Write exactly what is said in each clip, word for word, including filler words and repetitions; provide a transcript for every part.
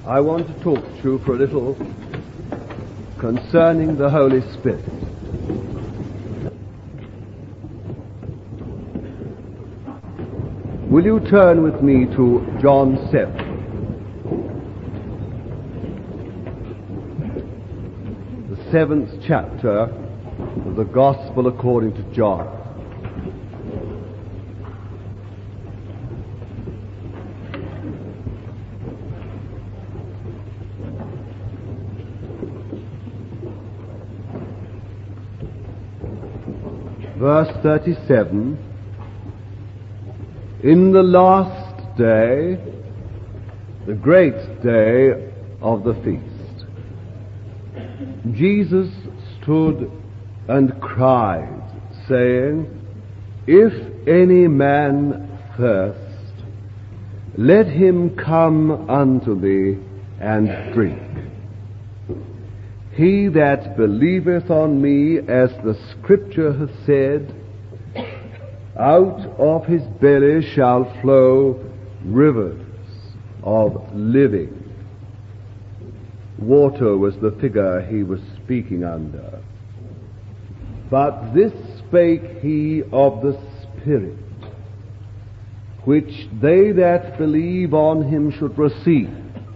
I want to talk to you for a little concerning the Holy Spirit. Will you turn with me to John seven? The seventh chapter of the Gospel according to John. Verse thirty-seven, in the last day, the great day of the feast, Jesus stood and cried, saying, if any man thirst, let him come unto me and drink. He that believeth on me, as the Scripture hath said, out of his belly shall flow rivers of living. Water was the figure he was speaking under. But this spake he of the Spirit, which they that believe on him should receive.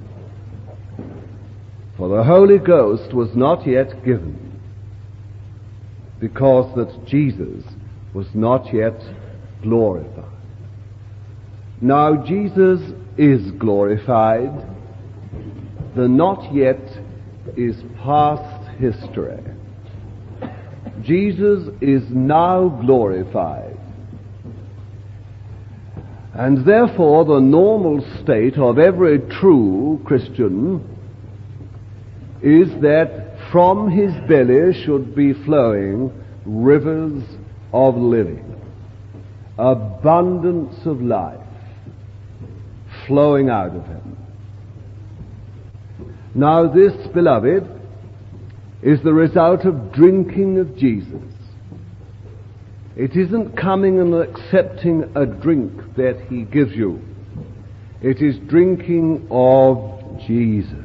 For the Holy Ghost was not yet given, because that Jesus was not yet glorified. Now Jesus is glorified. The not yet is past history. Jesus is now glorified. And therefore the normal state of every true Christian is that from his belly should be flowing rivers of living, abundance of life flowing out of him. Now this, beloved, is the result of drinking of Jesus. It isn't coming and accepting a drink that he gives you. It is drinking of Jesus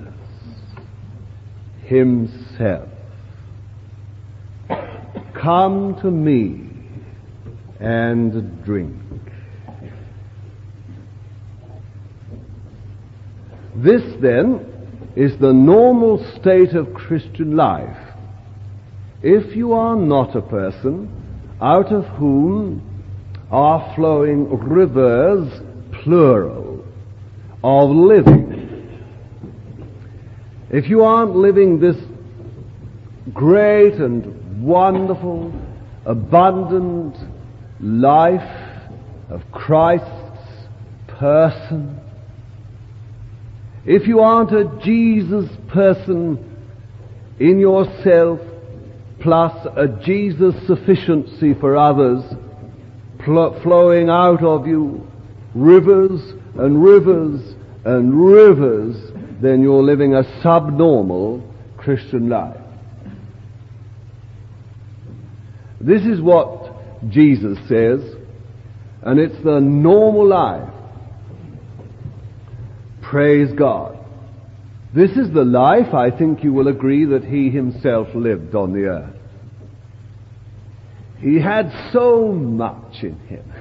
himself. Come to me and drink. This, then, is the normal state of Christian life. If you are not a person out of whom are flowing rivers, plural, of living, if you aren't living this great and wonderful, abundant life of Christ's person, if you aren't a Jesus person in yourself, plus a Jesus sufficiency for others, pl- flowing out of you, rivers and rivers and rivers, then you're living a subnormal Christian life. This is what Jesus says, and it's the normal life. Praise God. This is the life, I think you will agree, that he himself lived on the earth. He had so much in him,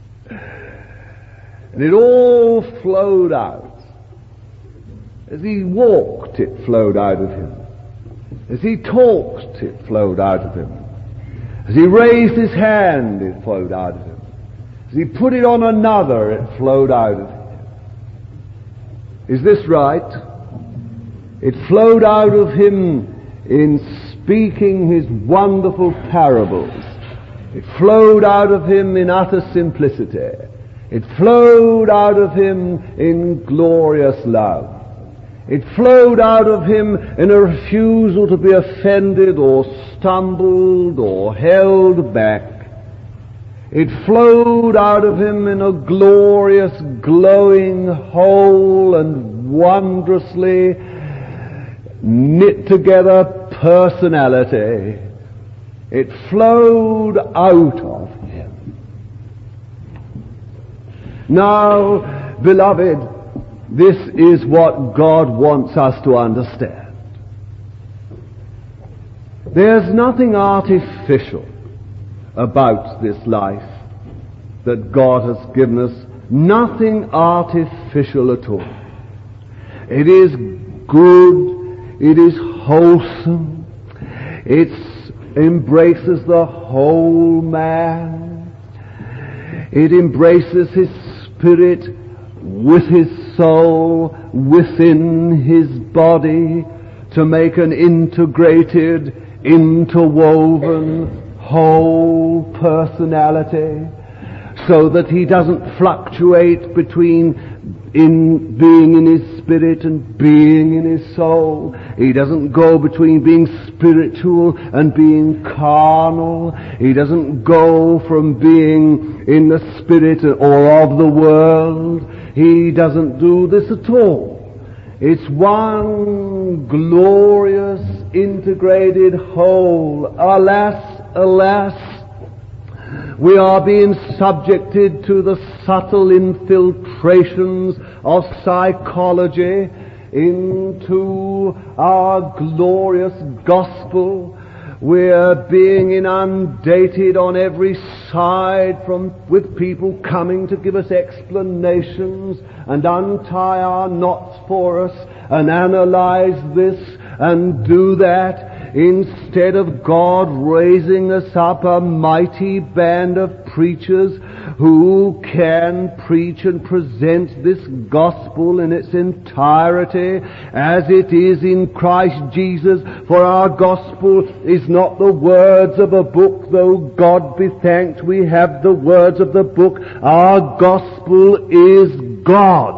and it all flowed out. As he walked, it flowed out of him. As he talked, it flowed out of him. As he raised his hand, it flowed out of him. As he put it on another, it flowed out of him. Is this right? It flowed out of him in speaking his wonderful parables. It flowed out of him in utter simplicity. It flowed out of him in glorious love. It flowed out of him in a refusal to be offended or stumbled or held back. It flowed out of him in a glorious, glowing, whole and wondrously knit together personality. It flowed out of him. Now, beloved, This is what God wants us to understand. There's nothing artificial about this life that God has given us. Nothing artificial at all. It is good. It is wholesome. It embraces the whole man. It embraces his spirit with his soul within his body to make an integrated, interwoven, whole personality, so that he doesn't fluctuate between in being in his spirit and being in his soul. He doesn't go between being spiritual and being carnal. He doesn't go from being in the spirit or of the world. He doesn't do this at all. It's one glorious, integrated whole. Alas, alas, we are being subjected to the subtle infiltrations of psychology into our glorious gospel. We're being inundated on every side from with people coming to give us explanations and untie our knots for us and analyze this and do that, instead of God raising us up a mighty band of preachers who can preach and present this gospel in its entirety as it is in Christ Jesus. For our gospel is not the words of a book, though God be thanked we have the words of the book. Our gospel is God.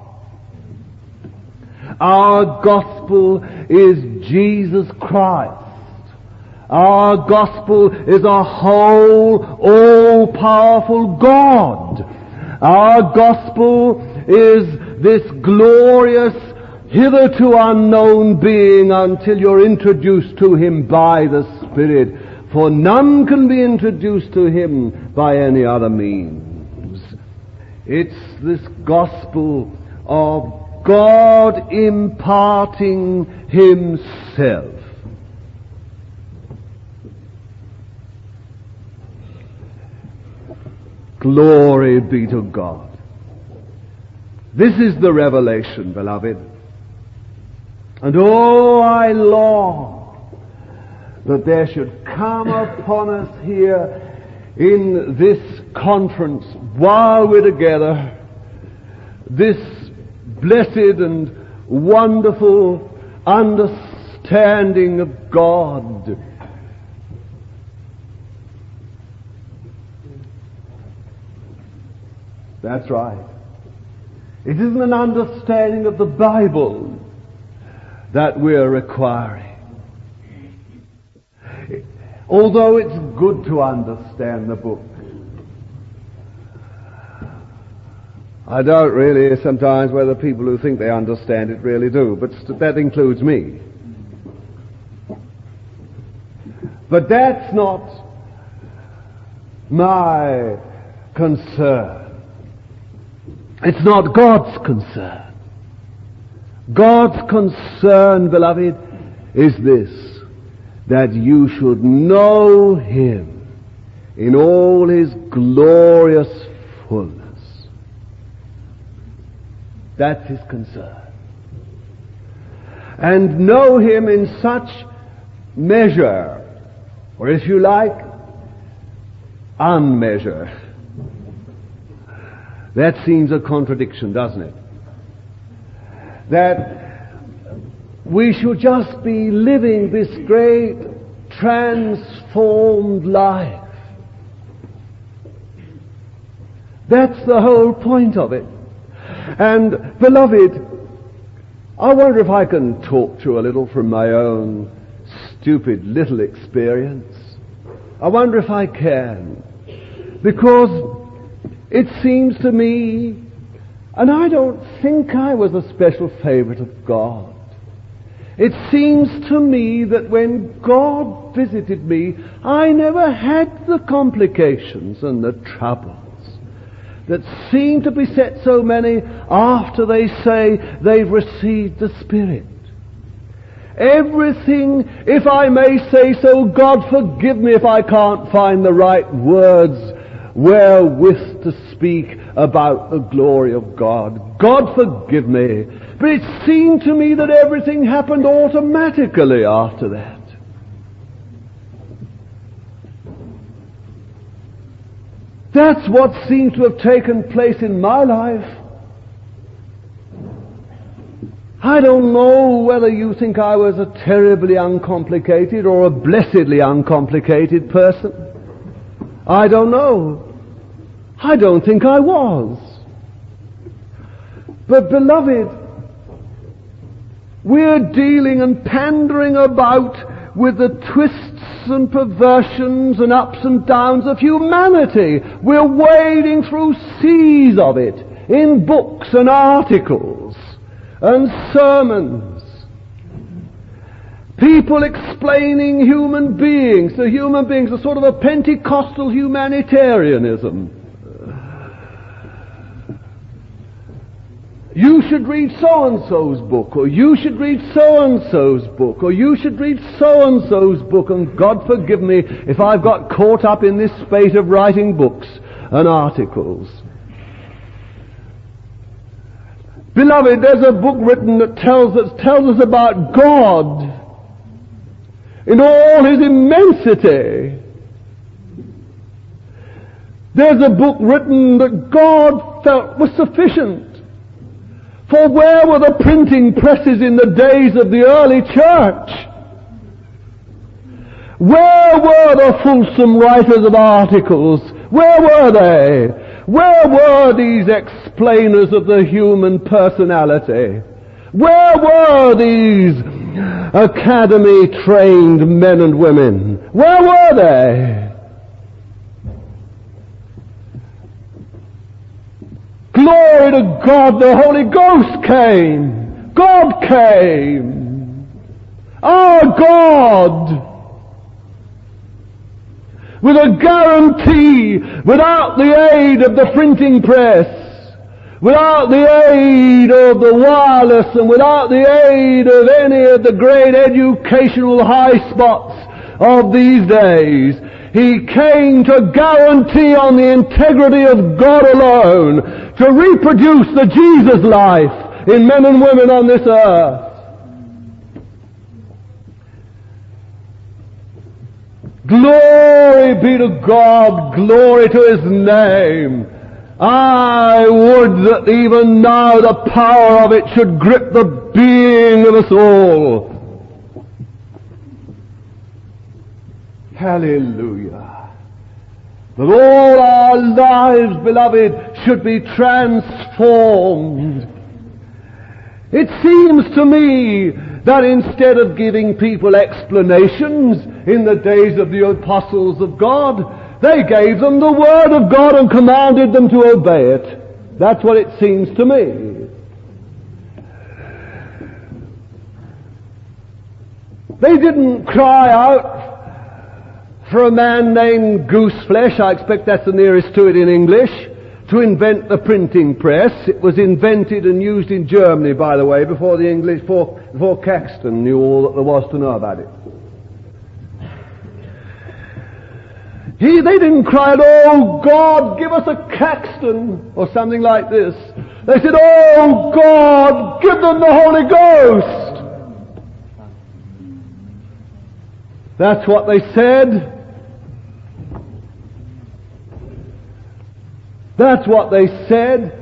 Our gospel is Jesus Christ. Our gospel is a whole, all-powerful God. Our gospel is this glorious, hitherto unknown being until you're introduced to Him by the Spirit. For none can be introduced to Him by any other means. It's this gospel of God imparting Himself. Glory be to God. This is the revelation, beloved. And oh, I long that there should come upon us here in this conference, while we're together, this blessed and wonderful understanding of God. That's right. It isn't an understanding of the Bible that we're requiring. Although it's good to understand the book, I doubt really sometimes whether people who think they understand it really do, but that includes me. But that's not my concern. It's not God's concern. God's concern, beloved, is this, that you should know Him in all His glorious fullness. That's His concern. And know Him in such measure, or if you like, unmeasured. That seems a contradiction, doesn't it? That we should just be living this great transformed life. That's the whole point of it. And, beloved, I wonder if I can talk to you a little from my own stupid little experience. I wonder if I can. Because it seems to me, and I don't think I was a special favorite of God, it seems to me that when God visited me, I never had the complications and the troubles that seem to beset so many after they say they've received the Spirit. Everything, if I may say so, God forgive me if I can't find the right words wherewith to speak about the glory of God. God forgive me. But it seemed to me that everything happened automatically after that. That's what seems to have taken place in my life. I don't know whether you think I was a terribly uncomplicated or a blessedly uncomplicated person. I don't know. I don't think I was. But beloved, we're dealing and pandering about with the twists and perversions and ups and downs of humanity. We're wading through seas of it in books and articles and sermons. People explaining human beings to human beings, a sort of a Pentecostal humanitarianism. You should read so-and-so's book, or you should read so-and-so's book, or you should read so-and-so's book, and God forgive me if I've got caught up in this spate of writing books and articles. Beloved, there's a book written that tells us, tells us about God in all His immensity. There's a book written that God felt was sufficient. For where were the printing presses in the days of the early church? Where were the fulsome writers of articles? Where were they? Where were these explainers of the human personality? Where were these academy-trained men and women? Where were they? Glory to God, the Holy Ghost came. God came. Our God. With a guarantee, without the aid of the printing press, without the aid of the wireless, and without the aid of any of the great educational high spots of these days, He came to guarantee on the integrity of God alone, to reproduce the Jesus life in men and women on this earth. Glory be to God, glory to His name. I would that even now the power of it should grip the being of us all. Hallelujah. That all our lives, beloved, should be transformed. It seems to me that instead of giving people explanations in the days of the apostles of God, they gave them the Word of God and commanded them to obey it. That's what it seems to me. They didn't cry out for a man named Gooseflesh, I expect that's the nearest to it in English, to invent the printing press. It was invented and used in Germany, by the way, before the English, before, before Caxton knew all that there was to know about it. He, they didn't cry out, "Oh God, give us a Caxton," or something like this. They said, "Oh God, give them the Holy Ghost." That's what they said. That's what they said.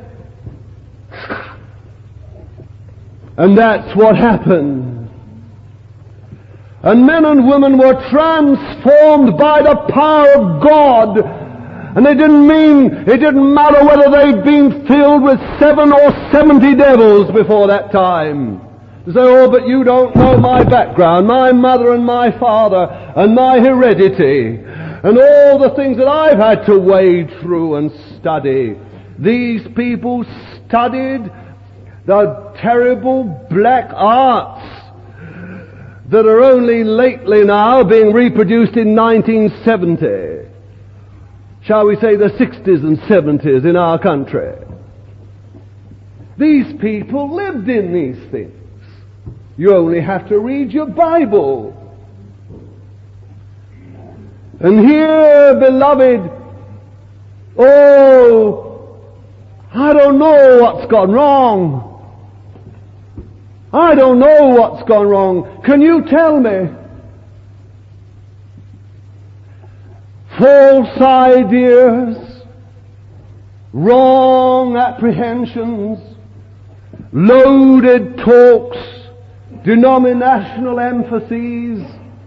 And that's what happened. And men and women were transformed by the power of God. And it didn't mean, it didn't matter whether they'd been filled with seven or seventy devils before that time. They say, "Oh, but you don't know my background, my mother and my father, and my heredity, and all the things that I've had to wade through and study." These people studied the terrible black arts that are only lately now being reproduced in nineteen seventy. shall we say, the sixties and seventies in our country. These people lived in these things. You only have to read your Bible. And here, beloved, oh, I don't know what's gone wrong. I don't know what's gone wrong. Can you tell me? False ideas, wrong apprehensions, loaded talks, denominational emphases,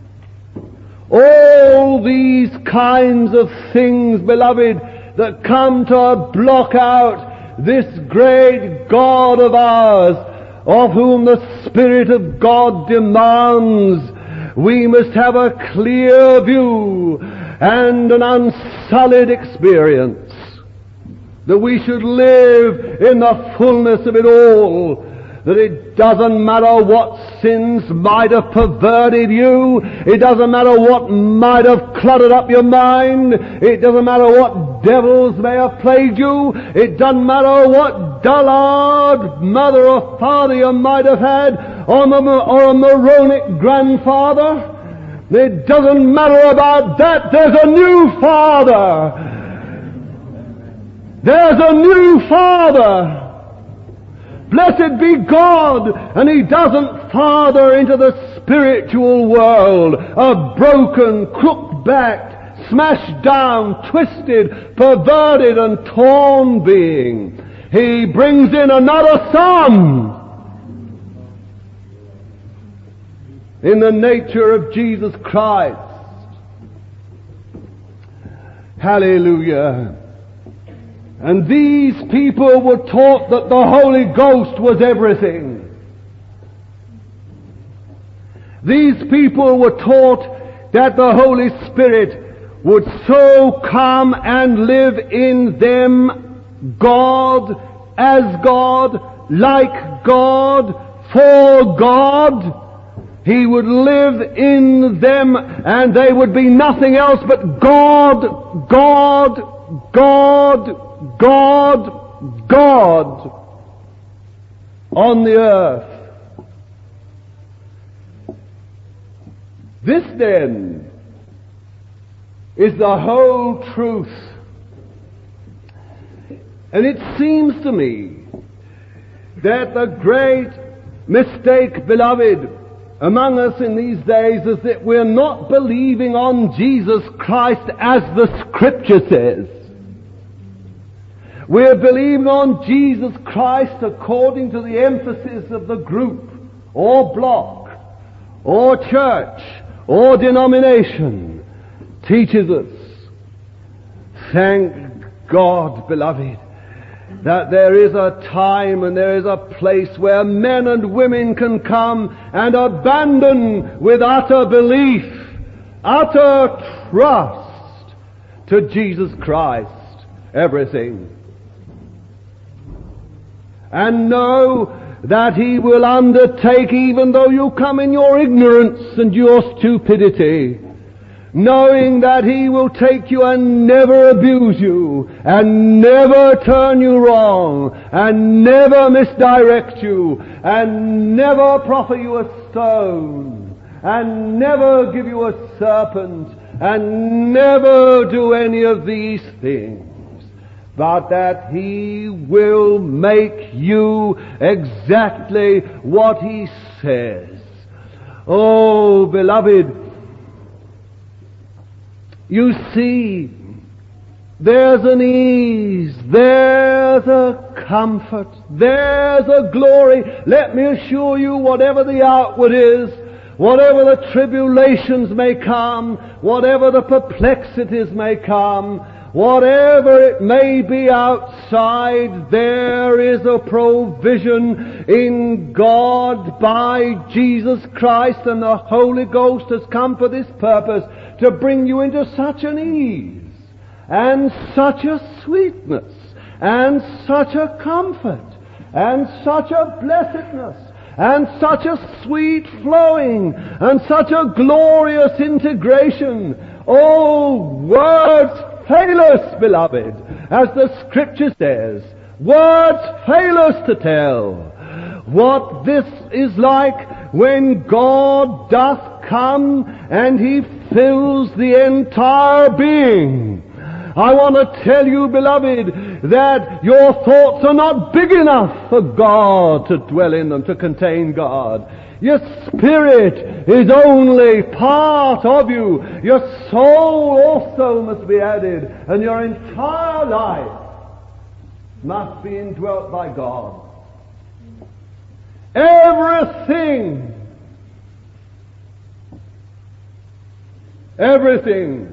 all these kinds of things, beloved, that come to block out this great God of ours, of whom the Spirit of God demands we must have a clear view and an unsullied experience, that we should live in the fullness of it all, that it doesn't matter what sins might have perverted you, it doesn't matter what might have cluttered up your mind, it doesn't matter what devils may have plagued you, it doesn't matter what dullard mother or father you might have had, or a moronic grandfather. It doesn't matter about that. There's a new Father. There's a new Father. Blessed be God, and He doesn't father into the spiritual world a broken, crook-backed, smashed down, twisted, perverted and torn being. He brings in another Son in the nature of Jesus Christ. Hallelujah. And these people were taught that the Holy Ghost was everything. These people were taught that the Holy Spirit would so come and live in them, God, as God, like God, for God. He would live in them and they would be nothing else but God, God, God, God, God on the earth. This then is the whole truth. And it seems to me that the great mistake, beloved, among us in these days is that we're not believing on Jesus Christ as the Scripture says. We're believing on Jesus Christ according to the emphasis of the group, or block, or church, or denomination teaches us. Thank God, beloved, that there is a time and there is a place where men and women can come and abandon with utter belief, utter trust to Jesus Christ everything, and know that He will undertake, even though you come in your ignorance and your stupidity, knowing that He will take you and never abuse you, and never turn you wrong, and never misdirect you, and never proffer you a stone, and never give you a serpent, and never do any of these things, but that He will make you exactly what He says. Oh, beloved, you see, there's an ease, there's a comfort, there's a glory. Let me assure you, whatever the outward is, whatever the tribulations may come, whatever the perplexities may come, whatever it may be outside, there is a provision in God by Jesus Christ, and the Holy Ghost has come for this purpose, to bring you into such an ease, and such a sweetness, and such a comfort, and such a blessedness, and such a sweet flowing, and such a glorious integration. Oh, words fail us, beloved. As the Scripture says, words fail us to tell what this is like when God doth come and He fills the entire being. I want to tell you, beloved, that your thoughts are not big enough for God to dwell in them, to contain God. Your spirit is only part of you. Your soul also must be added, and your entire life must be indwelt by God. Everything, everything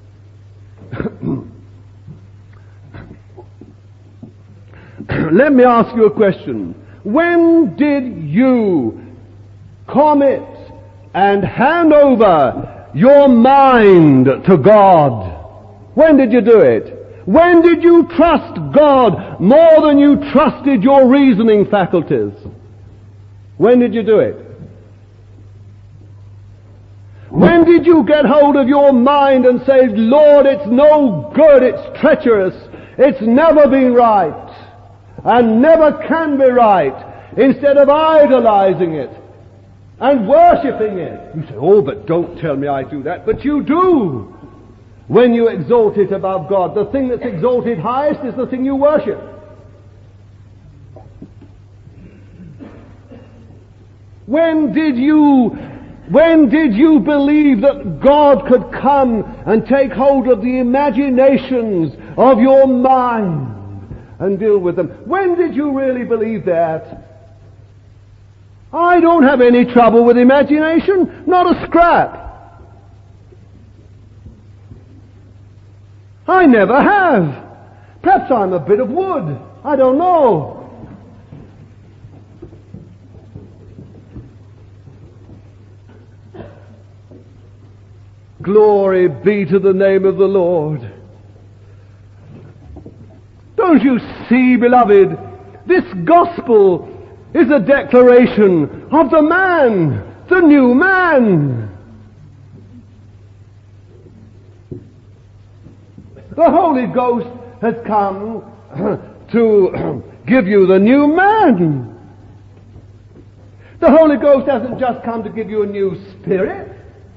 let me ask you a question. When did you commit and hand over your mind to God? When did you do it? When did you trust God more than you trusted your reasoning faculties? When did you do it? When did you get hold of your mind and say, Lord, it's no good, it's treacherous, it's never been right, and never can be right, instead of idolizing it and worshipping it? You say, oh, but don't tell me I do that. But you do. When you exalt it above God, the thing that's exalted highest is the thing you worship. When did you, when did you believe that God could come and take hold of the imaginations of your mind and deal with them? When did you really believe that? I don't have any trouble with imagination, not a scrap. I never have. Perhaps I'm a bit of wood. I don't know. Glory be to the name of the Lord. Don't you see, beloved, this gospel is a declaration of the man, the new man. The Holy Ghost has come to give you the new man. The Holy Ghost hasn't just come to give you a new spirit.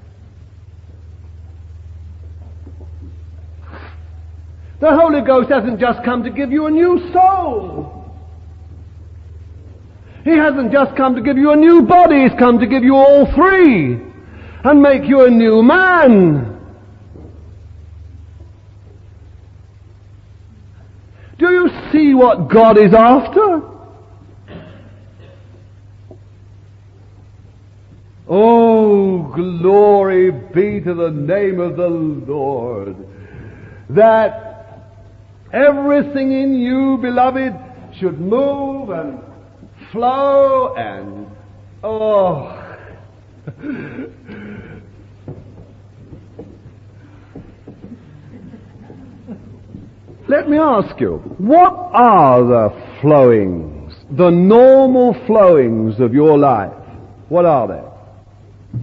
The Holy Ghost hasn't just come to give you a new soul. He hasn't just come to give you a new body. He's come to give you all three and make you a new man. Do you see what God is after? Oh, glory be to the name of the Lord. That everything in you, beloved, should move and flow and, oh, let me ask you, what are the flowings, the normal flowings of your life? What are they?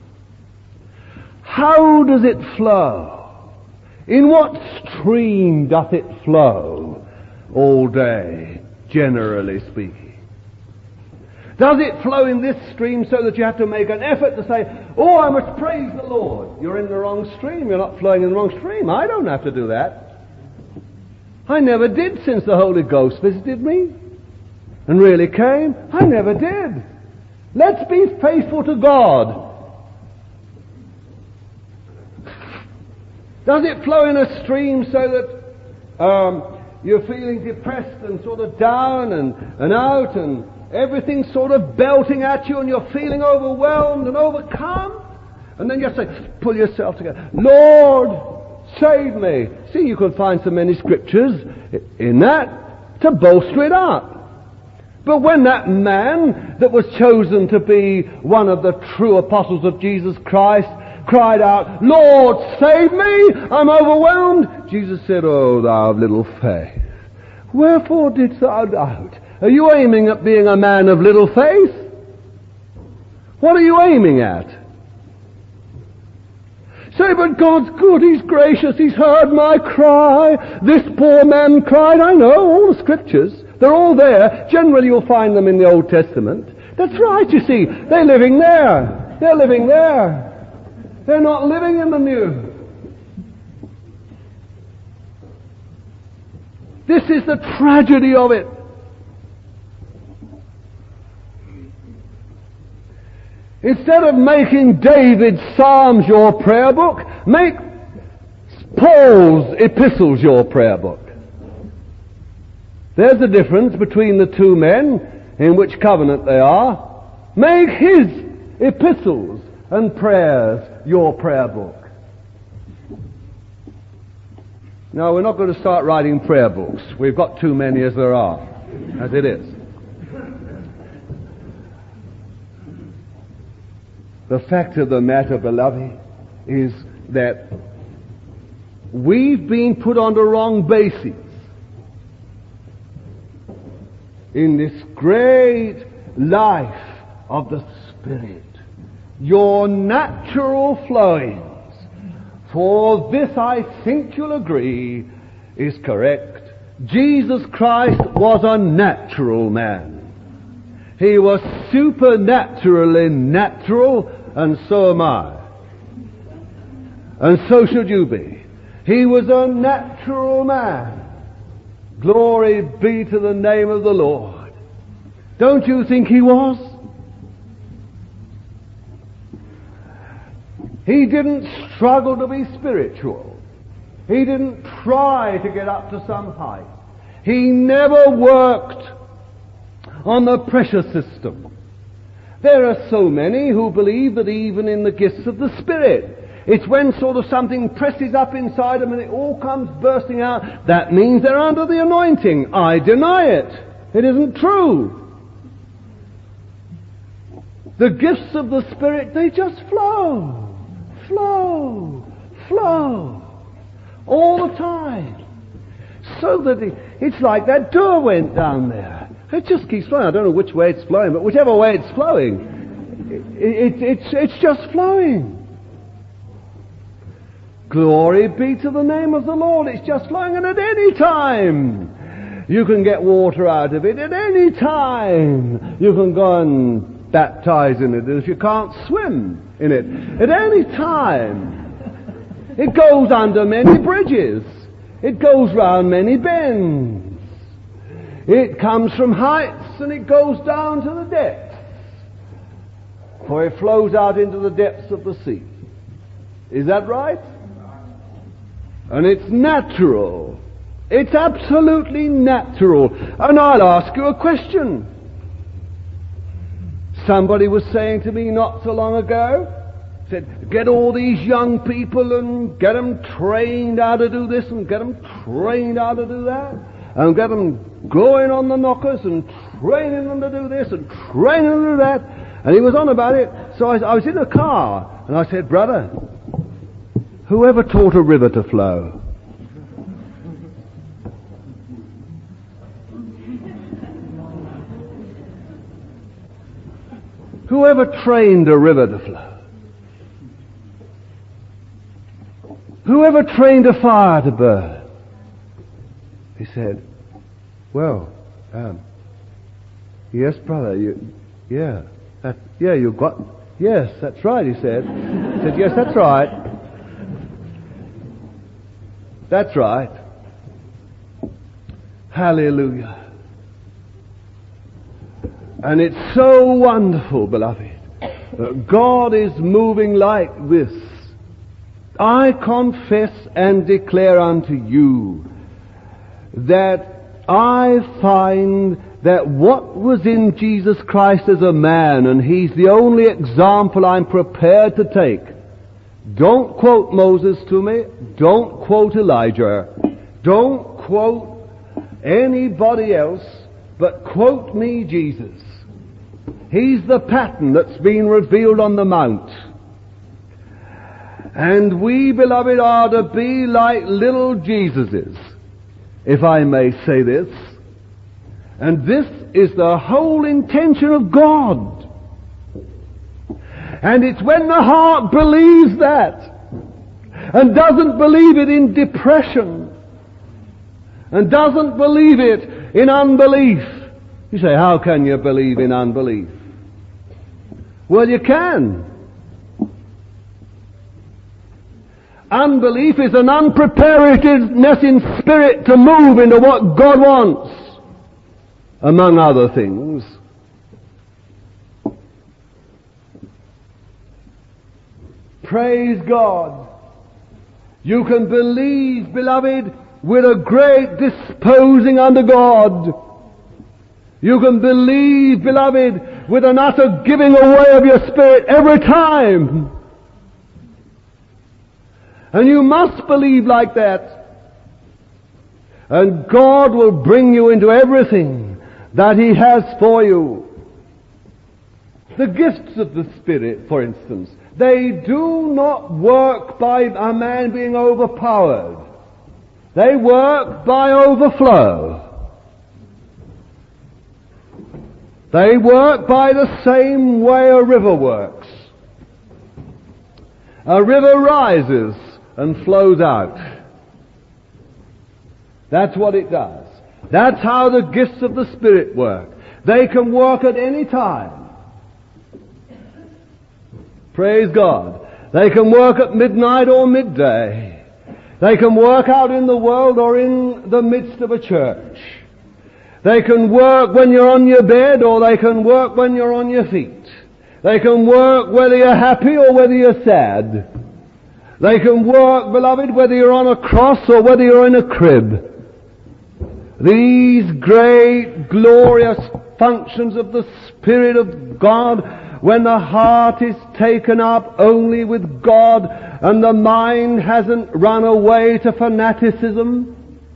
How does it flow? In what stream doth it flow all day, generally speaking? Does it flow in this stream so that you have to make an effort to say, oh, I must praise the Lord? You're in the wrong stream. You're not flowing in the wrong stream. I don't have to do that. I never did since the Holy Ghost visited me and really came. I never did. Let's be faithful to God. Does it flow in a stream so that um, you're feeling depressed and sort of down and, and out and everything's sort of belting at you and you're feeling overwhelmed and overcome? And then you have to say, pull yourself together. Lord, save me. See, you can find so many scriptures in that to bolster it up. But when that man that was chosen to be one of the true apostles of Jesus Christ cried out, Lord, save me, I'm overwhelmed, Jesus said, oh, thou of little faith, wherefore didst thou doubt? Are you aiming at being a man of little faith? What are you aiming at? Say, but God's good, He's gracious, He's heard my cry. This poor man cried. I know all the scriptures. They're all there. Generally you'll find them in the Old Testament. That's right, you see. They're living there. They're living there. They're not living in the New. This is the tragedy of it. Instead of making David's Psalms your prayer book, make Paul's epistles your prayer book. There's the difference between the two men, in which covenant they are. Make his epistles and prayers your prayer book. No, we're not going to start writing prayer books. We've got too many as there are, as it is. The fact of the matter, beloved, is that we've been put on the wrong basis in this great life of the Spirit. Your natural flowings, for this I think you'll agree is correct. Jesus Christ was a natural man. He was supernaturally natural, and so am I. And so should you be. He was a natural man. Glory be to the name of the Lord. Don't you think he was? He didn't struggle to be spiritual. He didn't try to get up to some height. He never worked on the pressure system. There are so many who believe that even in the gifts of the Spirit, it's when sort of something presses up inside them and it all comes bursting out. That means they're under the anointing. I deny it. It isn't true. The gifts of the Spirit, they just flow. Flow. Flow. All the time. So that it, it's like that door went down there. It just keeps flowing. I don't know which way it's flowing, but whichever way it's flowing, it, it, it's, it's just flowing. Glory be to the name of the Lord. It's just flowing, and at any time you can get water out of it. At any time you can go and baptize in it if you can't swim in it. At any time. It goes under many bridges. It goes round many bends. It comes from heights and it goes down to the depths. For it flows out into the depths of the sea. Is that right? And it's natural. It's absolutely natural. And I'll ask you a question. Somebody was saying to me not so long ago, said, get all these young people and get them trained how to do this and get them trained how to do that. And get them going on the knockers and training them to do this and training them to do that. And he was on about it. So I, I was in a car and I said, brother, whoever taught a river to flow? Whoever trained a river to flow? Whoever trained a fire to burn? He said, well, um, yes, brother, you, yeah, that, yeah, you got, yes, that's right, he said. He said, yes, that's right. That's right. Hallelujah. And it's so wonderful, beloved, that God is moving like this. I confess and declare unto you that I find that what was in Jesus Christ as a man, and He's the only example I'm prepared to take. Don't quote Moses to me. Don't quote Elijah. Don't quote anybody else, but quote me Jesus. He's the pattern that's been revealed on the Mount. And we, beloved, are to be like little Jesuses, if I may say this. And this is the whole intention of God. And it's when the heart believes that, and doesn't believe it in depression, and doesn't believe it in unbelief. You say, how can you believe in unbelief? Well, you can. Unbelief is an unpreparedness in spirit to move into what God wants, among other things. Praise God. You can believe, beloved, with a great disposing unto God. You can believe, beloved, with an utter giving away of your spirit every time. And you must believe like that. And God will bring you into everything that He has for you. The gifts of the Spirit, for instance, they do not work by a man being overpowered. They work by overflow. They work by the same way a river works. A river rises and flows out. That's what it does. That's how the gifts of the Spirit work. They can work at any time. Praise God. They can work at midnight or midday. They can work out in the world or in the midst of a church. They can work when you're on your bed, or they can work when you're on your feet. They can work whether you're happy or whether you're sad. They can work, beloved, whether you're on a cross or whether you're in a crib. These great, glorious functions of the Spirit of God, when the heart is taken up only with God and the mind hasn't run away to fanaticism,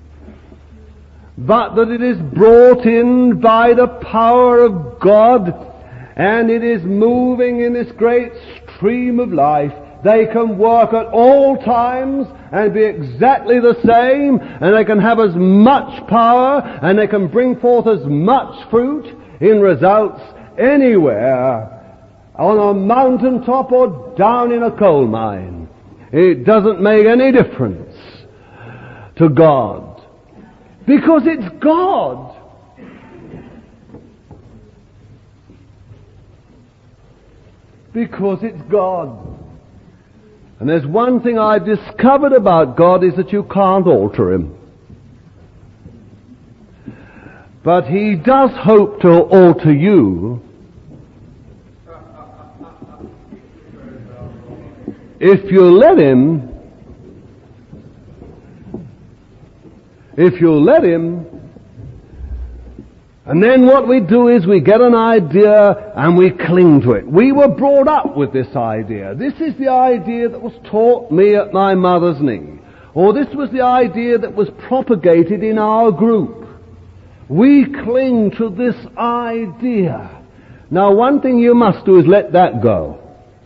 but that it is brought in by the power of God and it is moving in this great stream of life, they can work at all times and be exactly the same, and they can have as much power and they can bring forth as much fruit in results anywhere, on a mountaintop or down in a coal mine. It doesn't make any difference to God, because it's God. Because it's God. And there's one thing I've discovered about God, is that you can't alter Him. But He does hope to alter you if you let Him. If you let Him. And then what we do is we get an idea and we cling to it. We were brought up with this idea. This is the idea that was taught me at my mother's knee. Or this was the idea that was propagated in our group. We cling to this idea. Now, one thing you must do is let that go.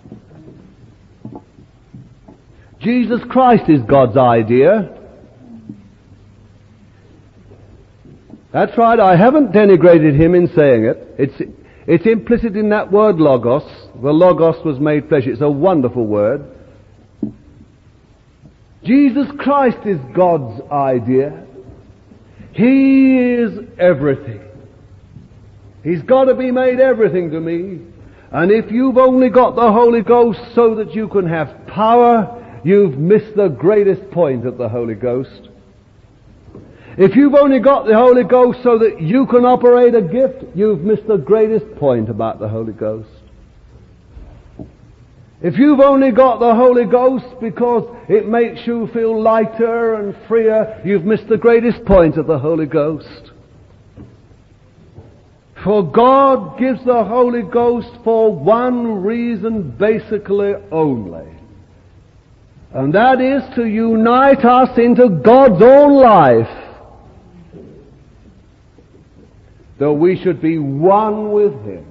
Jesus Christ is God's idea. That's right, I haven't denigrated Him in saying it. It's, it's implicit in that word logos. The logos was made flesh. It's a wonderful word. Jesus Christ is God's idea. He is everything. He's got to be made everything to me. And if you've only got the Holy Ghost so that you can have power, you've missed the greatest point of the Holy Ghost. If you've only got the Holy Ghost so that you can operate a gift, you've missed the greatest point about the Holy Ghost. If you've only got the Holy Ghost because it makes you feel lighter and freer, you've missed the greatest point of the Holy Ghost. For God gives the Holy Ghost for one reason basically only. And that is to unite us into God's own life. That we should be one with Him.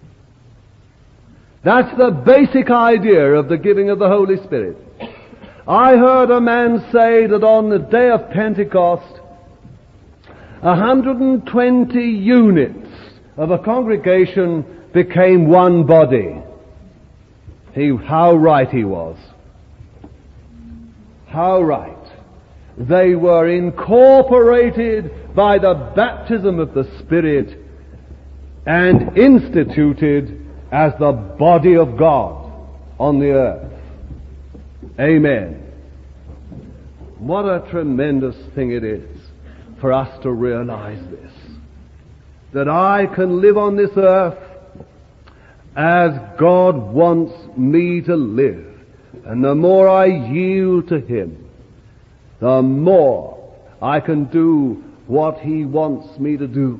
That's the basic idea of the giving of the Holy Spirit. I heard a man say that on the day of Pentecost, one hundred twenty units of a congregation became one body. He, how right he was. How right. They were incorporated by the baptism of the Spirit and instituted as the body of God on the earth. Amen. What a tremendous thing it is for us to realize this. That I can live on this earth as God wants me to live. And the more I yield to Him, the more I can do what He wants me to do.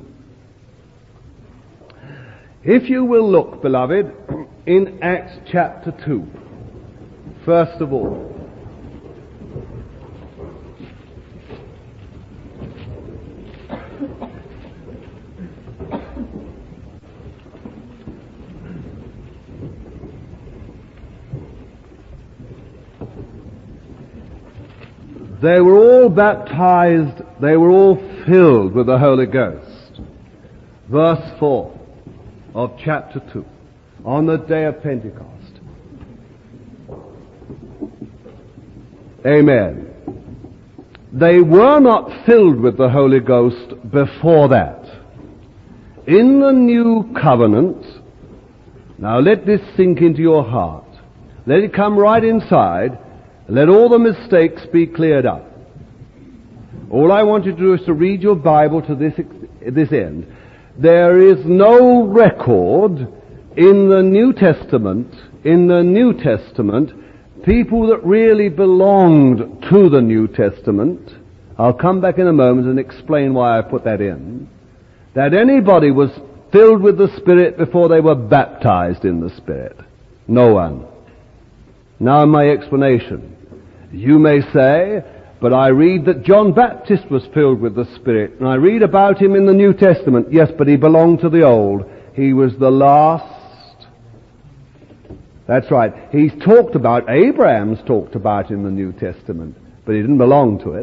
If you will look, beloved, in Acts chapter two, first of all. They were all baptized, they were all filled with the Holy Ghost. Verse four of chapter two, on the day of Pentecost. Amen. They were not filled with the Holy Ghost before that. In the new covenant, now let this sink into your heart. Let it come right inside. Let all the mistakes be cleared up. All I want you to do is to read your Bible to this, this end. There is no record in the New Testament, in the New Testament, people that really belonged to the New Testament. I'll come back in a moment and explain why I put that in. That anybody was filled with the Spirit before they were baptized in the Spirit. No one. Now my explanation. You may say, but I read that John Baptist was filled with the Spirit, and I read about him in the New Testament. Yes, but he belonged to the Old. He was the last. That's right. He's talked about, Abraham's talked about in the New Testament, but he didn't belong to it.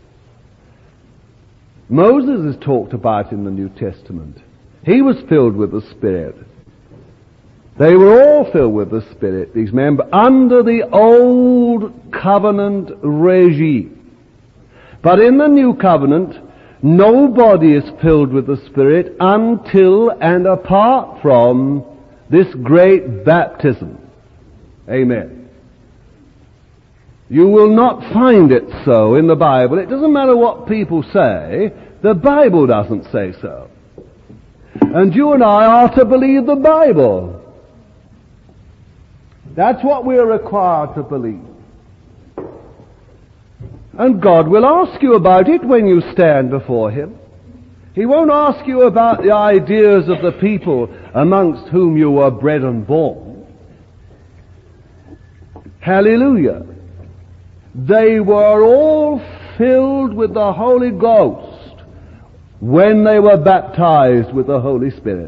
Moses is talked about in the New Testament. He was filled with the Spirit. They were all filled with the Spirit, these men, but under the old covenant regime. But in the new covenant, nobody is filled with the Spirit until and apart from this great baptism. Amen. You will not find it so in the Bible. It doesn't matter what people say, the Bible doesn't say so. And you and I are to believe the Bible. That's what we're required to believe. And God will ask you about it when you stand before Him. He won't ask you about the ideas of the people amongst whom you were bred and born. Hallelujah. They were all filled with the Holy Ghost when they were baptized with the Holy Spirit.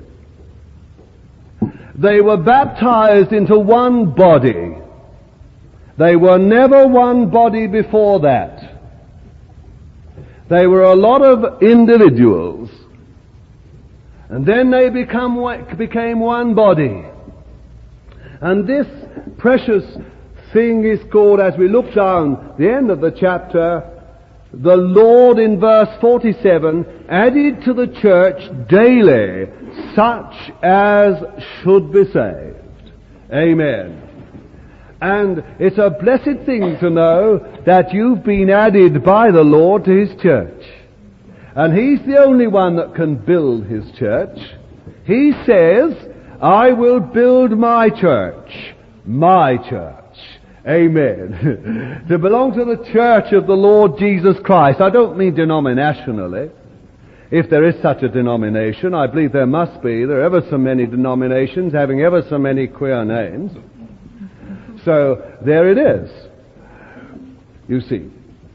They were baptized into one body. They were never one body before that. They were a lot of individuals. And then they become, became one body. And this precious thing is called, as we look down the end of the chapter, the Lord in verse forty-seven added to the church daily such as should be saved. Amen. And it's a blessed thing to know that you've been added by the Lord to His church. And He's the only one that can build His church. He says, I will build my church, my church. Amen. To belong to the church of the Lord Jesus Christ. I don't mean denominationally. If there is such a denomination, I believe there must be. There are ever so many denominations having ever so many queer names. So there it is. You see.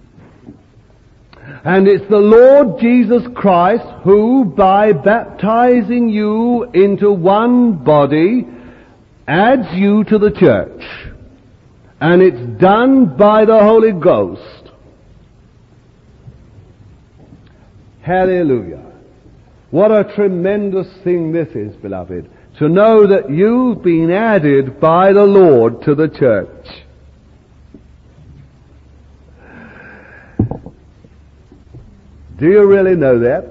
And it's the Lord Jesus Christ who, by baptizing you into one body, adds you to the church. And it's done by the Holy Ghost. Hallelujah. What a tremendous thing this is, beloved, to know that you've been added by the Lord to the church. Do you really know that?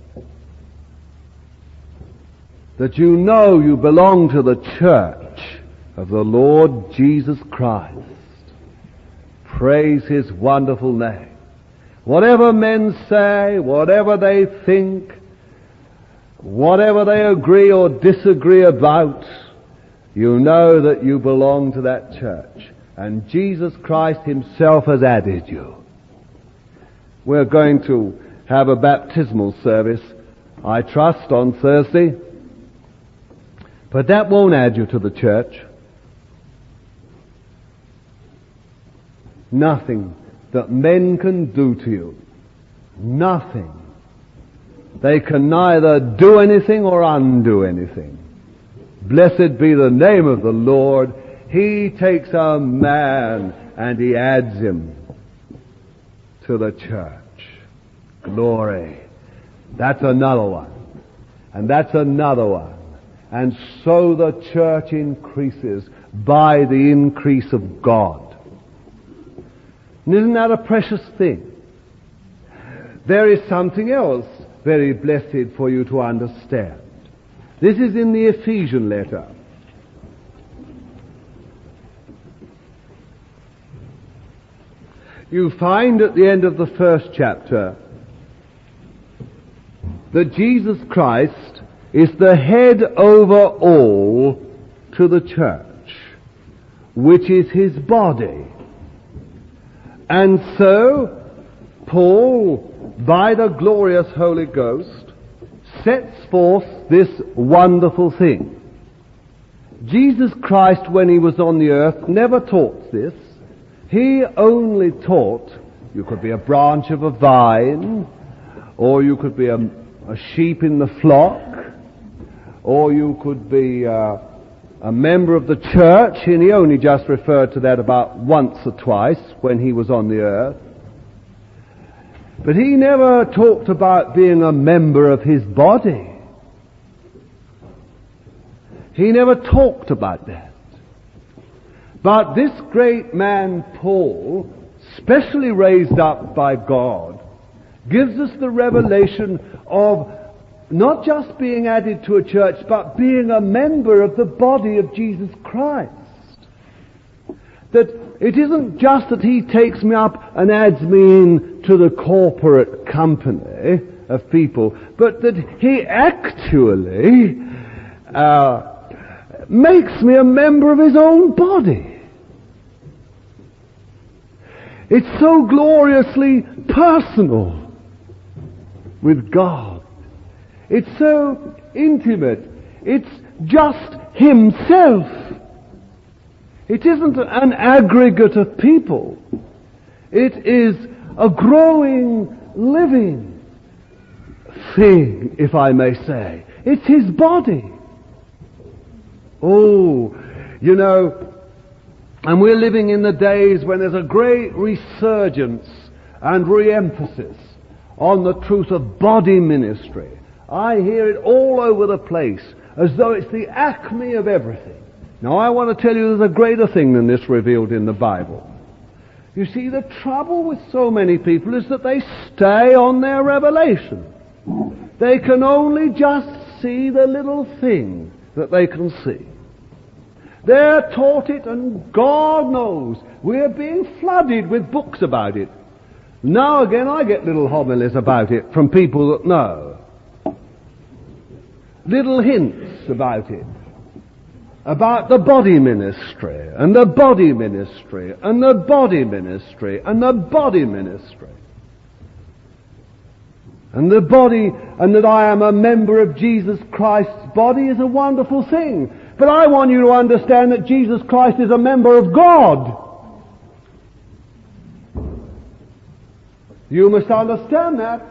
That you know you belong to the church of the Lord Jesus Christ. Praise His wonderful name. Whatever men say, whatever they think, whatever they agree or disagree about, you know that you belong to that church. And Jesus Christ Himself has added you. We're going to have a baptismal service, I trust, on Thursday. But that won't add you to the church. Nothing that men can do to you. Nothing. They can neither do anything or undo anything. Blessed be the name of the Lord. He takes a man and He adds him to the church. Glory. That's another one. And that's another one. And so the church increases by the increase of God. And isn't that a precious thing? There is something else very blessed for you to understand. This is in the Ephesian letter. You find at the end of the first chapter that Jesus Christ is the head over all to the church, which is His body. And so, Paul, by the glorious Holy Ghost, sets forth this wonderful thing. Jesus Christ, when He was on the earth, never taught this. He only taught, you could be a branch of a vine, or you could be a, a sheep in the flock, or you could be uh, a member of the church, and He only just referred to that about once or twice when He was on the earth. But He never talked about being a member of His body. He never talked about that. But this great man, Paul, specially raised up by God, gives us the revelation of not just being added to a church, but being a member of the body of Jesus Christ. That it isn't just that He takes me up and adds me in to the corporate company of people, but that He actually uh, makes me a member of His own body. It's so gloriously personal with God. It's so intimate. It's just Himself. It isn't an aggregate of people. It is a growing, living thing, if I may say. It's His body. Oh, you know, and we're living in the days when there's a great resurgence and re-emphasis on the truth of body ministry. I hear it all over the place, as though it's the acme of everything. Now, I want to tell you there's a greater thing than this revealed in the Bible. You see, the trouble with so many people is that they stay on their revelation. They can only just see the little thing that they can see. They're taught it, and God knows we're being flooded with books about it. Now again, I get little homilies about it from people that know. Little hints about it. About the body ministry, and the body ministry, and the body ministry, and the body ministry. And the body, and that I am a member of Jesus Christ's body is a wonderful thing. But I want you to understand that Jesus Christ is a member of God. You must understand that.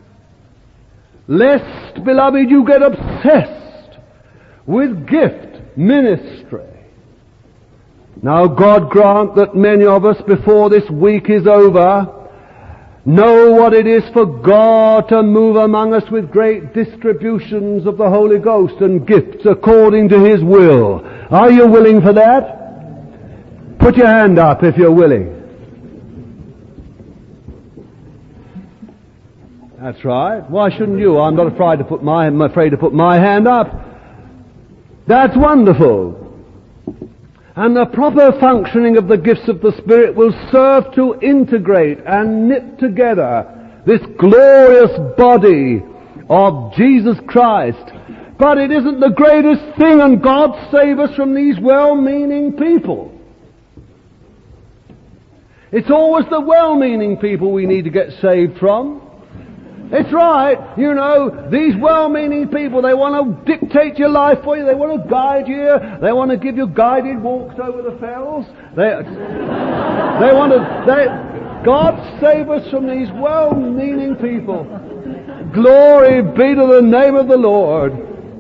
Lest, beloved, you get obsessed with gift ministry. Now God grant that many of us before this week is over know what it is for God to move among us with great distributions of the Holy Ghost and gifts according to His will. Are you willing for that? Put your hand up if you're willing. That's right. Why shouldn't you? I'm not afraid to put my, I'm afraid to put my hand up. That's wonderful. And the proper functioning of the gifts of the Spirit will serve to integrate and knit together this glorious body of Jesus Christ. But it isn't the greatest thing, and God save us from these well-meaning people. It's always the well-meaning people we need to get saved from. It's right, you know, these well-meaning people, they want to dictate your life for you, they want to guide you, they want to give you guided walks over the fells, they, they want to, they, God save us from these well-meaning people. Glory be to the name of the Lord.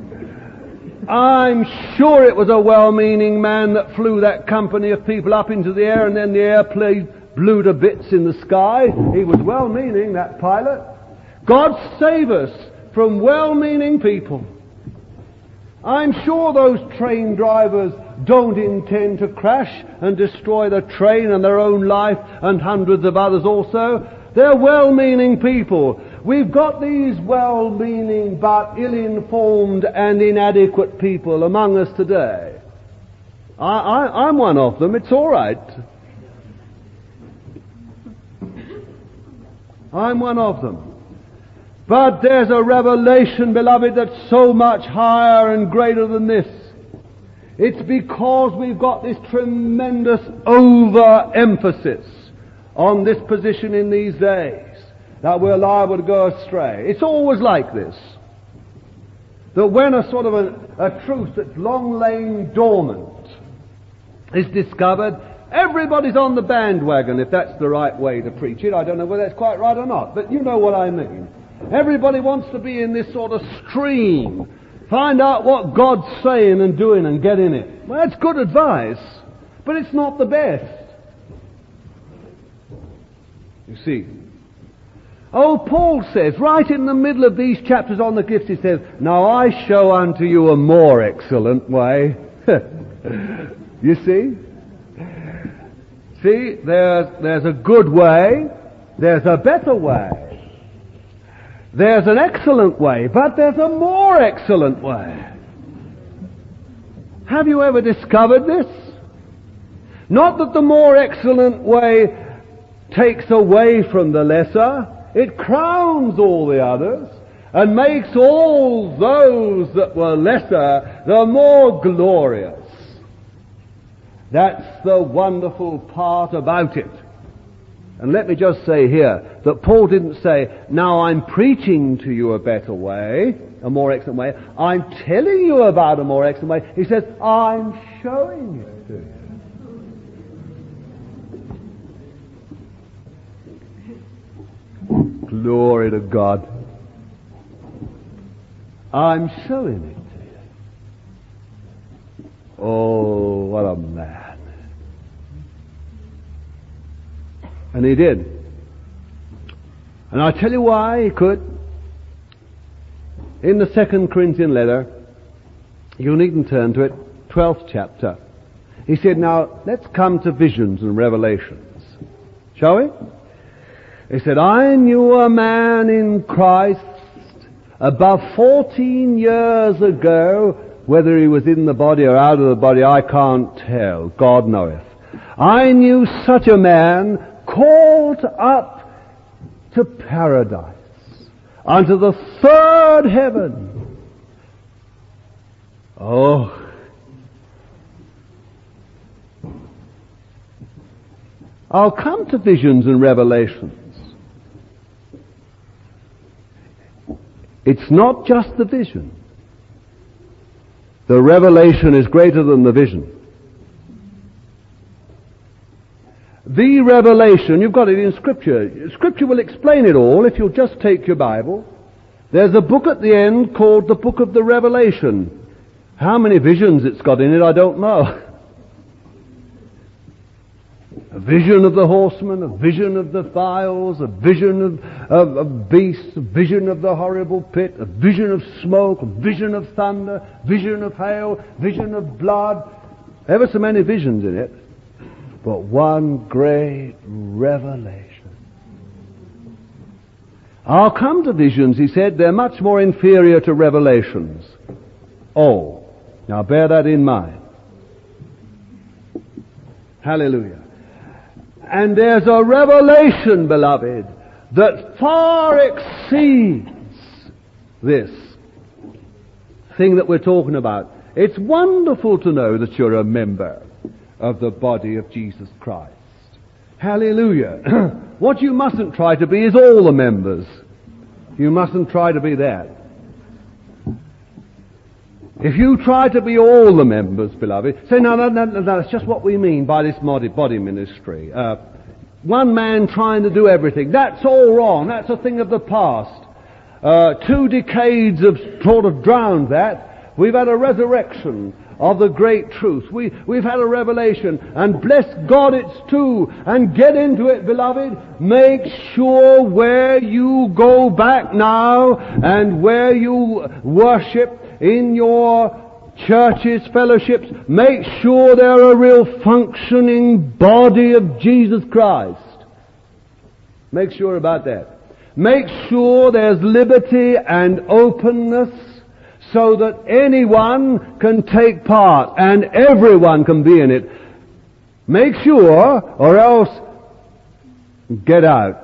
I'm sure it was a well-meaning man that flew that company of people up into the air, and then the airplane blew to bits in the sky. He was well-meaning, that pilot. God save us from well-meaning people. I'm sure those train drivers don't intend to crash and destroy the train and their own life and hundreds of others also. They're well-meaning people. We've got these well-meaning but ill-informed and inadequate people among us today. I, I, I'm one of them. It's all right. I'm one of them. But there's a revelation, beloved, that's so much higher and greater than this. It's because we've got this tremendous overemphasis on this position in these days that we're liable to go astray. It's always like this. That when a sort of a, a truth that's long lain dormant is discovered, everybody's on the bandwagon, if that's the right way to preach it. I don't know whether that's quite right or not, but you know what I mean. Everybody wants to be in this sort of stream. Find out what God's saying and doing and get in it. Well, that's good advice, but it's not the best. You see. Oh, Paul says, right in the middle of these chapters on the gifts, he says, "Now I show unto you a more excellent way." You see? See, there's, there's a good way, there's a better way. There's an excellent way, but there's a more excellent way. Have you ever discovered this? Not that the more excellent way takes away from the lesser, it crowns all the others and makes all those that were lesser the more glorious. That's the wonderful part about it. And let me just say here that Paul didn't say, "Now I'm preaching to you a better way, a more excellent way. I'm telling you about a more excellent way." He says, "I'm showing it to you." Glory to God. I'm showing it to you. Oh, what a man. And he did. And I'll tell you why he could. In the Second Corinthian letter, you needn't turn to it, twelfth chapter. He said, "Now, let's come to visions and revelations. Shall we?" He said, "I knew a man in Christ above fourteen years ago, whether he was in the body or out of the body, I can't tell. God knoweth. I knew such a man called up to paradise, unto the third heaven." Oh, I'll come to visions and revelations. It's not just the vision. The revelation is greater than the vision. The revelation, you've got it in Scripture. Scripture will explain it all if you'll just take your Bible. There's a book at the end called the Book of the Revelation. How many visions it's got in it, I don't know. A vision of the horseman, a vision of the files, a vision of, of, of beasts, a vision of the horrible pit, a vision of smoke, a vision of thunder, vision of hail, vision of blood. Ever so many visions in it. But one great revelation. I'll come to visions, he said. They're much more inferior to revelations. Oh, now bear that in mind. Hallelujah. And there's a revelation, beloved, that far exceeds this thing that we're talking about. It's wonderful to know that you're a member of the body of Jesus Christ. Hallelujah. What you mustn't try to be is all the members. You mustn't try to be that. If you try to be all the members, beloved, say, no, no, no, no, that's just what we mean by this body, body ministry. Uh, one man trying to do everything. That's all wrong. That's a thing of the past. Uh, two decades have sort of drowned that. We've had a resurrection of the great truth. We, we've had a revelation, and bless God it's true. And get into it, beloved. Make sure where you go back now and where you worship in your churches, fellowships, make sure they're a real functioning body of Jesus Christ. Make sure about that. Make sure there's liberty and openness so that anyone can take part and everyone can be in it. Make sure, or else get out.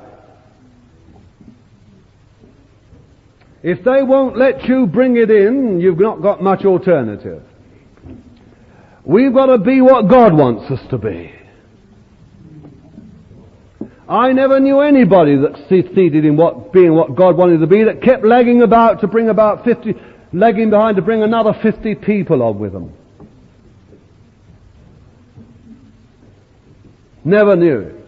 If they won't let you bring it in, you've not got much alternative. We've got to be what God wants us to be. I never knew anybody that succeeded in what, being what God wanted to be, that kept lagging about to bring about fifty, lagging behind to bring another fifty people on with them. Never knew it.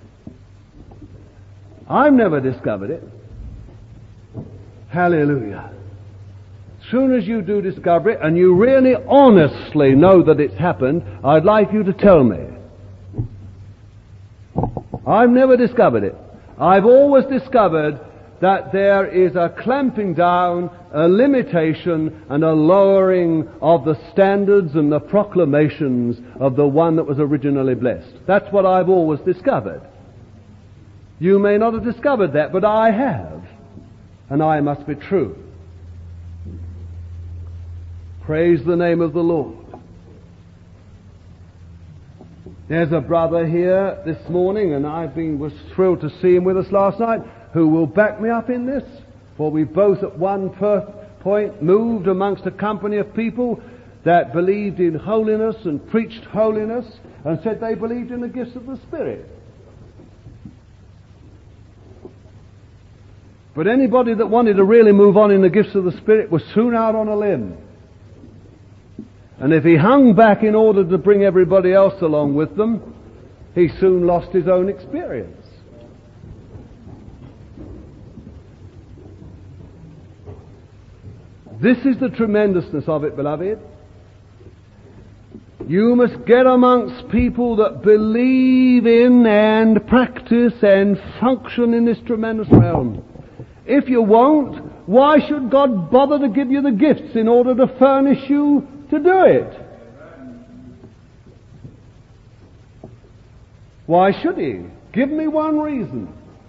I've never discovered it. Hallelujah. As soon as you do discover it, and you really honestly know that it's happened, I'd like you to tell me. I've never discovered it. I've always discovered that there is a clamping down, a limitation, and a lowering of the standards and the proclamations of the one that was originally blessed. That's what I've always discovered. You may not have discovered that, but I have. And I must be true. Praise the name of the Lord. There's a brother here this morning, and I've been was thrilled to see him with us last night, who will back me up in this, for we both at one per- point moved amongst a company of people that believed in holiness and preached holiness and said they believed in the gifts of the Spirit. But anybody that wanted to really move on in the gifts of the Spirit was soon out on a limb. And if he hung back in order to bring everybody else along with them, he soon lost his own experience. This is the tremendousness of it, beloved. You must get amongst people that believe in and practice and function in this tremendous realm. If you won't, why should God bother to give you the gifts in order to furnish you to do it? Why should He? Give me one reason.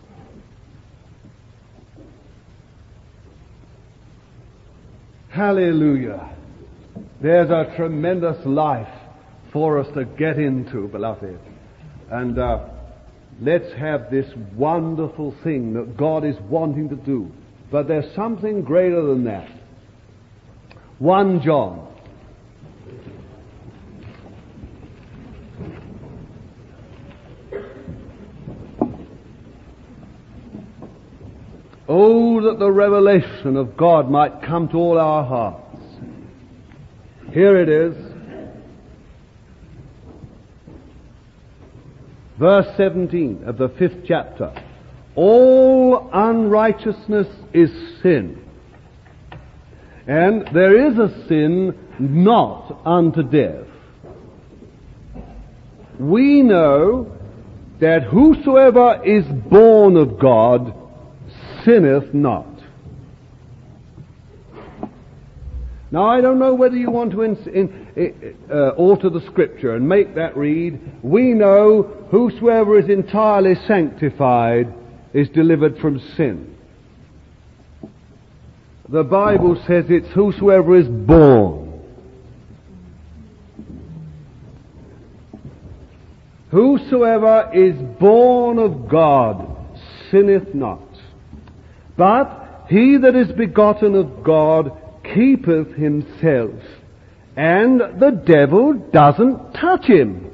Hallelujah. There's a tremendous life for us to get into, beloved. And uh, let's have this wonderful thing that God is wanting to do. But there's something greater than that. First John. Oh, that the revelation of God might come to all our hearts. Here it is. Verse seventeen of the fifth chapter. All unrighteousness is sin. And there is a sin not unto death. We know that whosoever is born of God sinneth not. Now, I don't know whether you want to in, in, uh, alter the Scripture and make that read, we know whosoever is entirely sanctified is delivered from sin. The Bible says it's whosoever is born. Whosoever is born of God sinneth not. But he that is begotten of God keepeth himself, and the devil doesn't touch him.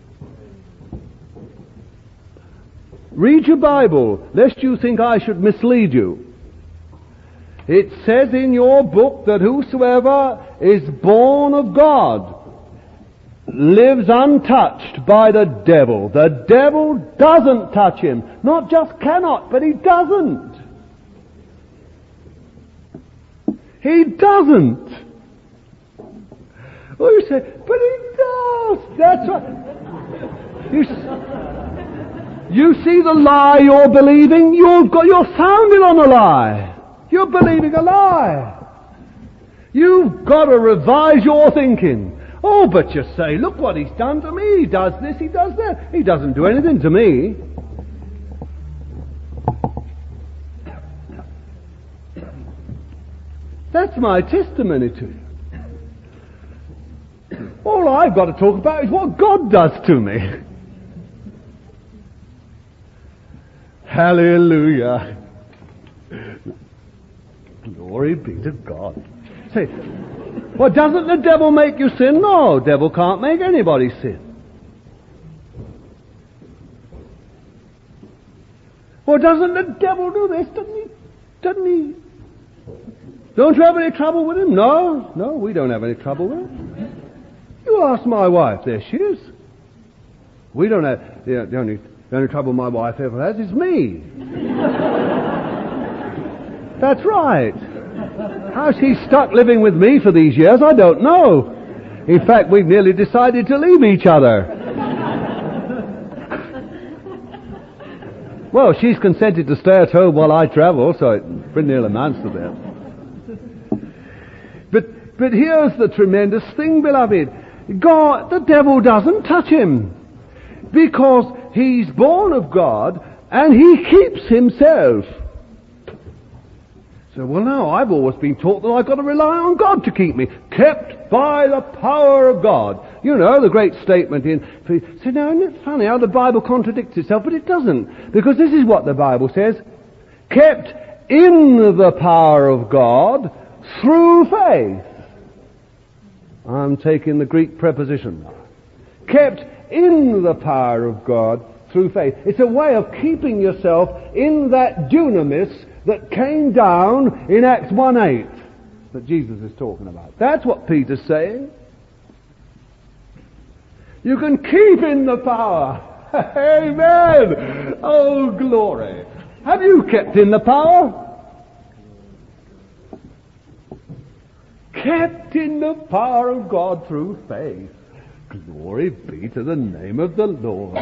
Read your Bible, lest you think I should mislead you. It says in your book that whosoever is born of God lives untouched by the devil. The devil doesn't touch him. Not just cannot, but he doesn't. He doesn't. Oh, you say, but he does. That's right. You, you see the lie you're believing? You've got, you're founded on a lie. You're believing a lie. You've got to revise your thinking. Oh, but you say, look what he's done to me. He does this, he does that. He doesn't do anything to me. That's my testimony to you. All I've got to talk about is what God does to me. Hallelujah. Glory be to God. Say, well, doesn't the devil make you sin? No, the devil can't make anybody sin. Well, doesn't the devil do this? Doesn't he? Doesn't he? Don't you have any trouble with him? No, no, we don't have any trouble with him. You ask my wife, there she is. We don't have, the, the, only, the only trouble my wife ever has is me. That's right. How she's stuck living with me for these years, I don't know. In fact, we've nearly decided to leave each other. Well, she's consented to stay at home while I travel, so it pretty nearly amounts to that. But, but here's the tremendous thing, beloved. God, the devil doesn't touch him. Because he's born of God, and he keeps himself. So, well, no, I've always been taught that I've got to rely on God to keep me. Kept by the power of God. You know, the great statement in... So now, isn't it funny how the Bible contradicts itself? But it doesn't. Because this is what the Bible says. Kept in the power of God through faith. I'm taking the Greek preposition now. Kept in the power of God through faith. It's a way of keeping yourself in that dunamis that came down in Acts one eight that Jesus is talking about. That's what Peter's saying. You can keep in the power. Amen. Oh, glory. Have you kept in the power? Kept in the power of God through faith. Glory be to the name of the Lord.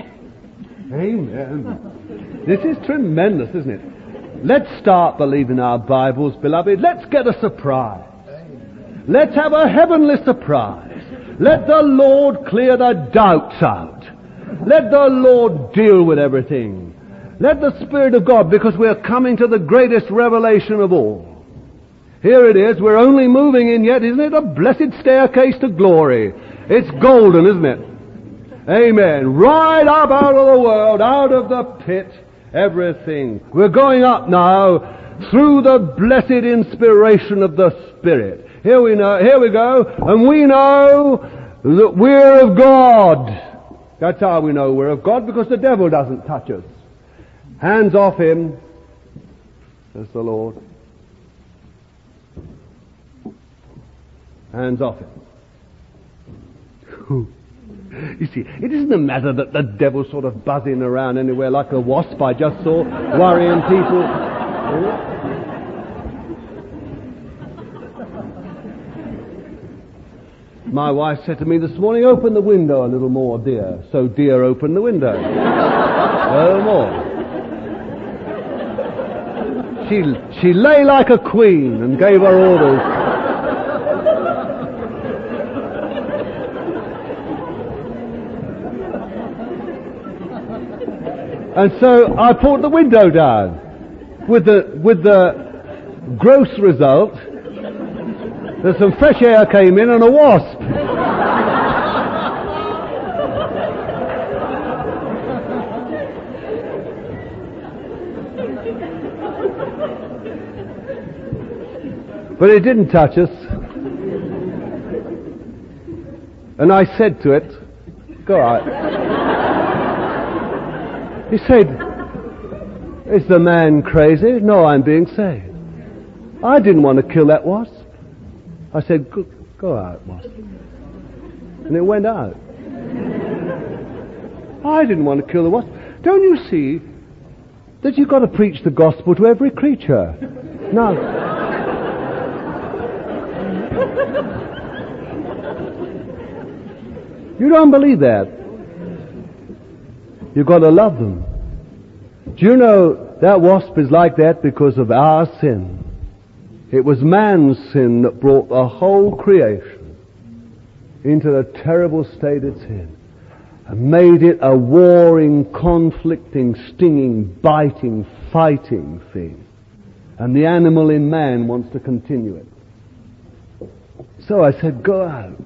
Amen. This is tremendous, isn't it? Let's start believing our Bibles, beloved. Let's get a surprise. Let's have a heavenly surprise. Let the Lord clear the doubts out. Let the Lord deal with everything. Let the Spirit of God, because we're coming to the greatest revelation of all. Here it is. We're only moving in yet. Isn't it a blessed staircase to glory? It's golden, isn't it? Amen. Right up out of the world, out of the pit, everything. We're going up now through the blessed inspiration of the Spirit. Here we know, here we go, and we know that we're of God. That's how we know we're of God, because the devil doesn't touch us. Hands off him, says the Lord. Hands off him. You see, it isn't a matter that the devil's sort of buzzing around anywhere like a wasp I just saw, worrying people. My wife said to me this morning, open the window a little more, dear. So dear opened the window. No more. She, she lay like a queen and gave her orders. And so I pulled the window down with the with the Gross result, that some fresh air came in and a wasp. But it didn't touch us. And I said to it, go out. He said, is the man crazy? No, I'm being saved. I didn't want to kill that wasp. I said, go, go out, wasp. And it went out. I didn't want to kill the wasp. Don't you see that you've got to preach the gospel to every creature? Now, you don't believe that. You've got to love them. Do you know that wasp is like that because of our sin? It was man's sin that brought the whole creation into the terrible state it's in and made it a warring, conflicting, stinging, biting, fighting thing. And the animal in man wants to continue it. So I said, go out.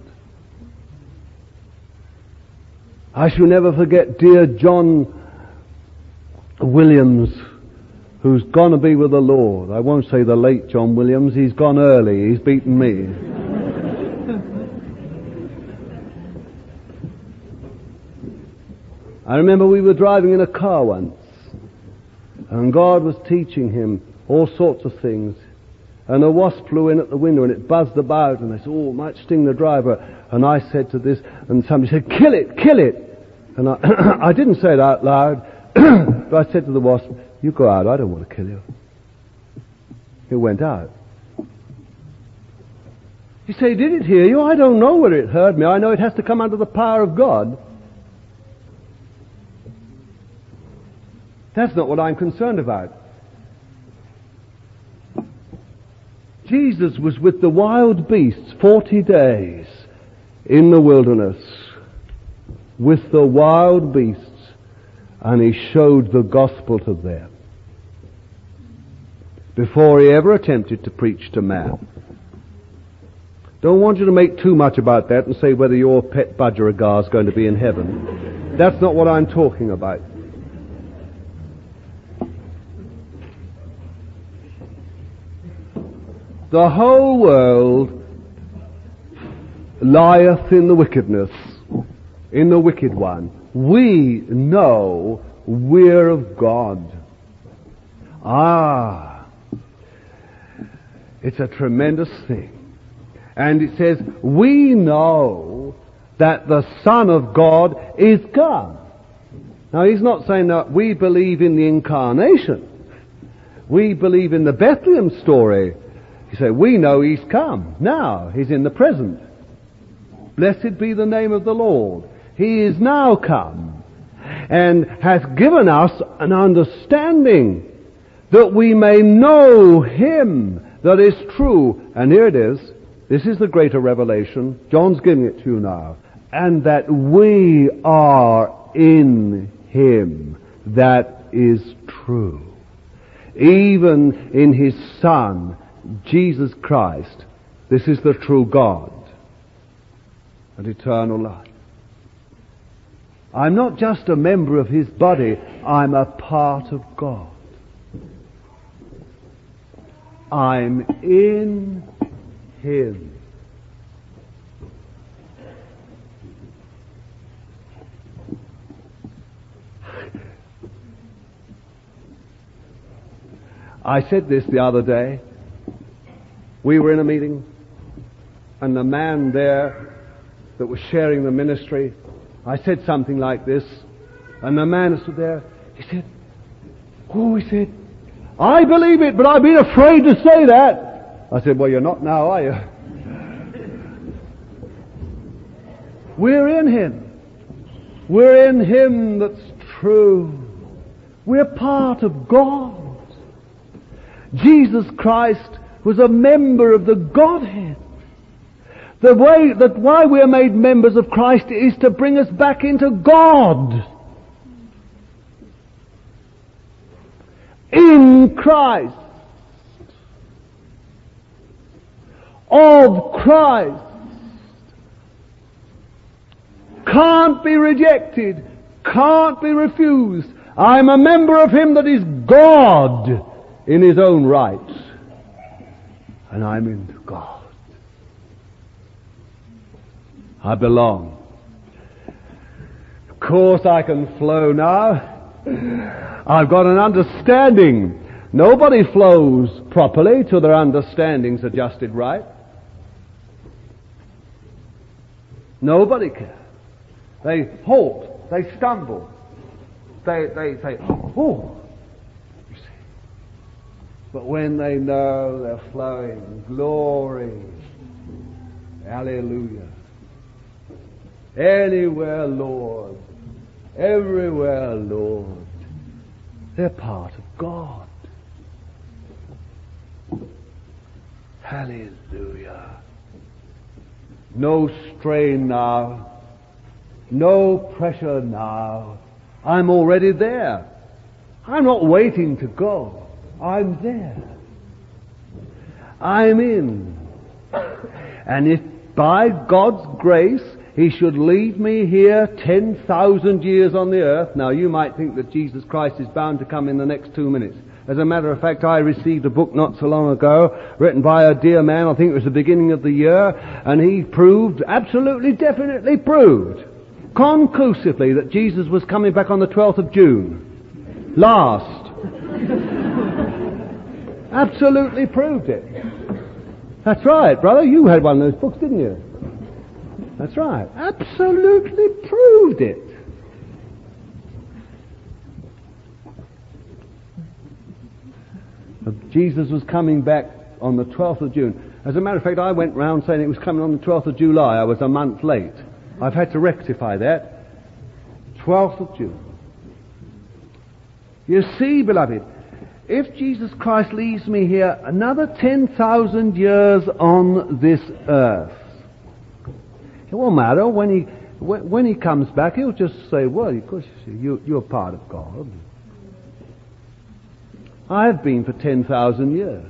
I shall never forget dear John Williams, who's gone to be with the Lord. I won't say the late John Williams. He's gone early. He's beaten me. I remember we were driving in a car once, and God was teaching him all sorts of things. And a wasp flew in at the window, and it buzzed about, and I said, oh, it might sting the driver. And I said to this, and somebody said, kill it, kill it. And I, I didn't say it out loud, but I said to the wasp, you go out, I don't want to kill you. It went out. You say, did it hear you? I don't know whether it heard me. I know it has to come under the power of God. That's not what I'm concerned about. Jesus was with the wild beasts forty days in the wilderness with the wild beasts, and he showed the gospel to them before he ever attempted to preach to man. Don't want you to make too much about that and say whether your pet budgerigar is going to be in heaven. That's not what I'm talking about. The whole world lieth in the wickedness, in the wicked one. We know we're of God. Ah, it's a tremendous thing. And it says, we know that the Son of God is come. Now, he's not saying that we believe in the incarnation. We believe in the Bethlehem story. He said, we know he's come. Now, he's in the present. Blessed be the name of the Lord. He is now come and has given us an understanding that we may know him that is true. And here it is. This is the greater revelation. John's giving it to you now. And that we are in him that is true. Even in his Son, Jesus Christ. This is the true God and eternal life. I'm not just a member of his body, I'm a part of God. I'm in him. I said this the other day. We were in a meeting, and the man there that was sharing the ministry, I said something like this, and the man stood there, he said, oh, he said, I believe it, but I've been afraid to say that. I said, well, you're not now, are you? We're in him. We're in him that's true. We're part of God. Jesus Christ was a member of the Godhead. The way that why we are made members of Christ is to bring us back into God. In Christ. of Christ can't be rejected, can't be refused. I'm a member of Him that is God in His own right. And I'm in God. I belong. Of course I can flow now. I've got an understanding. Nobody flows properly till their understanding's adjusted right. Nobody can. They halt. They stumble. They, they say, oh, you see. But when they know they're flowing, glory, hallelujah. Anywhere, Lord, everywhere, Lord, they're part of God. Hallelujah. No strain now. No pressure now. I'm already there. I'm not waiting to go. I'm there. I'm in. And if by God's grace He should leave me here ten thousand years on the earth, now you might think that Jesus Christ is bound to come in the next two minutes. As a matter of fact, I received a book not so long ago, written by a dear man, I think it was the beginning of the year, and he proved, absolutely definitely proved, conclusively that Jesus was coming back on the twelfth of June. Last. Absolutely proved it. That's right, brother. You had one of those books, didn't you? That's right. Absolutely proved it. Jesus was coming back on the twelfth of June. As a matter of fact, I went round saying it was coming on the twelfth of July. I was a month late. I've had to rectify that. twelfth of June. You see, beloved, if Jesus Christ leaves me here another ten thousand years on this earth, it won't matter. When he when, when he comes back, he'll just say, well, of course, you, you're part of God. I've been for ten thousand years.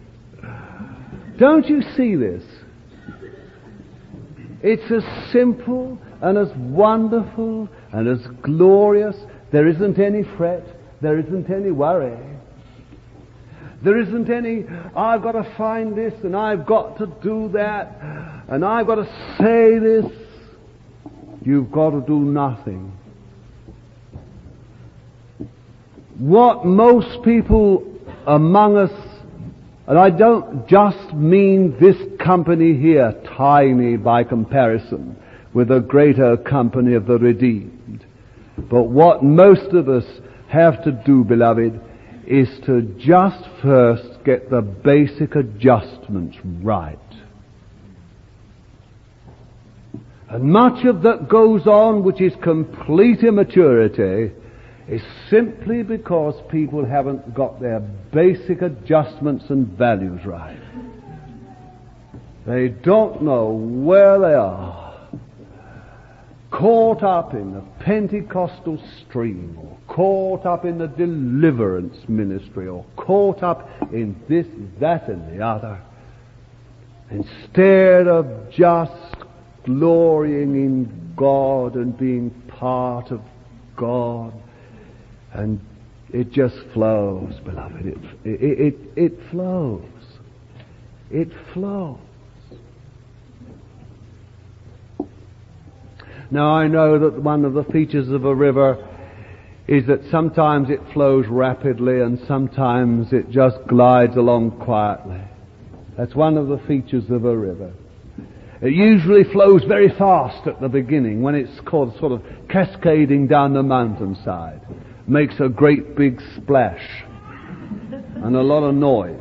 Don't you see this? It's as simple and as wonderful and as glorious. There isn't any fret. There isn't any worry. There isn't any, I've got to find this and I've got to do that and I've got to say this. You've got to do nothing. What most people among us, and I don't just mean this company here, tiny by comparison with the greater company of the redeemed, but what most of us have to do, beloved, is to just first get the basic adjustments right. And much of that goes on, which is complete immaturity, is simply because people haven't got their basic adjustments and values right. They don't know where they are. Caught up in the Pentecostal stream, or caught up in the deliverance ministry, or caught up in this, that, and the other, instead of just glorying in God and being part of God. And it just flows, beloved. It, it, it, it flows. It flows. Now I know that one of the features of a river is that sometimes it flows rapidly and sometimes it just glides along quietly. That's one of the features of a river. It usually flows very fast at the beginning when it's called sort of cascading down the mountainside. Makes a great big splash and a lot of noise.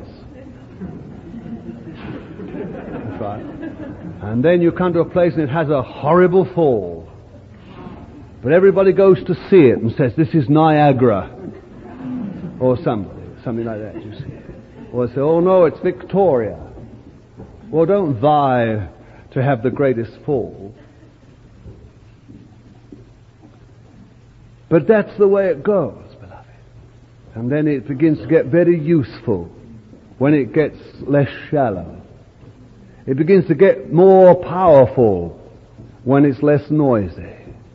That's right. And then you come to a place and it has a horrible fall. But everybody goes to see it and says, this is Niagara. Or somebody, something like that, you see. Or they say, oh no, it's Victoria. Well, don't vie to have the greatest fall. But that's the way it goes, beloved. And then it begins to get very useful when it gets less shallow. It begins to get more powerful when it's less noisy.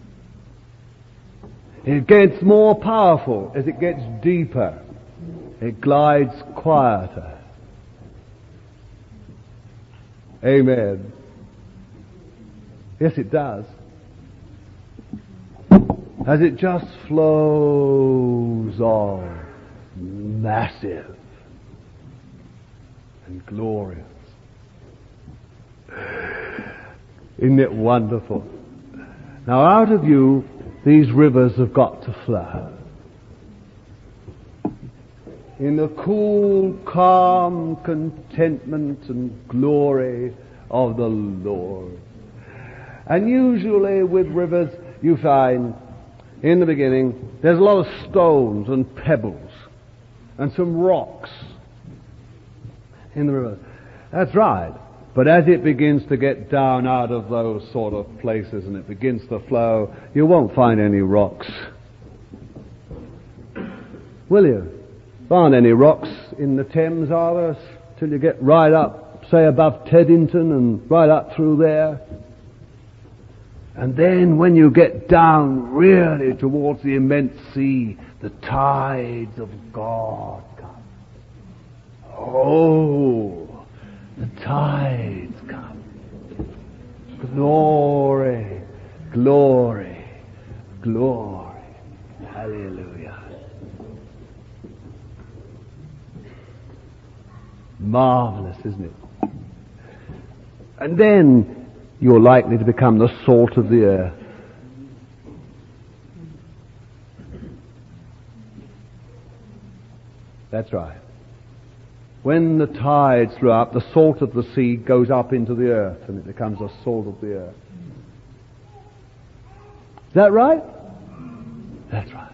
It gets more powerful as it gets deeper. It glides quieter. Amen. Yes, it does. As it just flows on, massive and glorious. Isn't it wonderful? Now out of you, these rivers have got to flow. In the cool, calm contentment and glory of the Lord. And usually with rivers, you find, in the beginning, there's a lot of stones and pebbles and some rocks in the river. That's right. But as it begins to get down out of those sort of places and it begins to flow, you won't find any rocks. Will you? There aren't any rocks in the Thames, are there? Till you get right up, say above Teddington and right up through there. And then when you get down really towards the immense sea, the tides of God come. Oh, the tides come. Glory, glory, glory. Hallelujah. Marvelous, isn't it? And then you're likely to become the salt of the earth. That's right. When the tides flow up, the salt of the sea goes up into the earth and it becomes the salt of the earth. Is that right? That's right.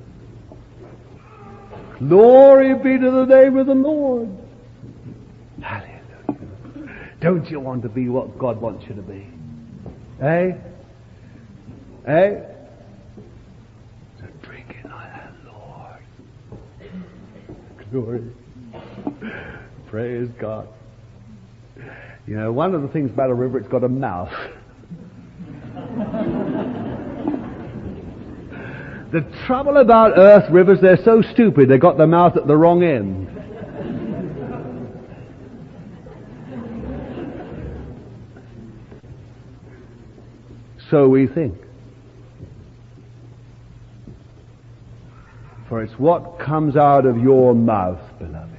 Glory be to the name of the Lord. Hallelujah. Don't you want to be what God wants you to be? Eh? Eh? So drink it like that, Lord. Glory. Praise God. You know, one of the things about a river, it's got a mouth. The trouble about earth rivers, they're so stupid, they've got their mouth at the wrong end. So we think. For it's what comes out of your mouth, beloved.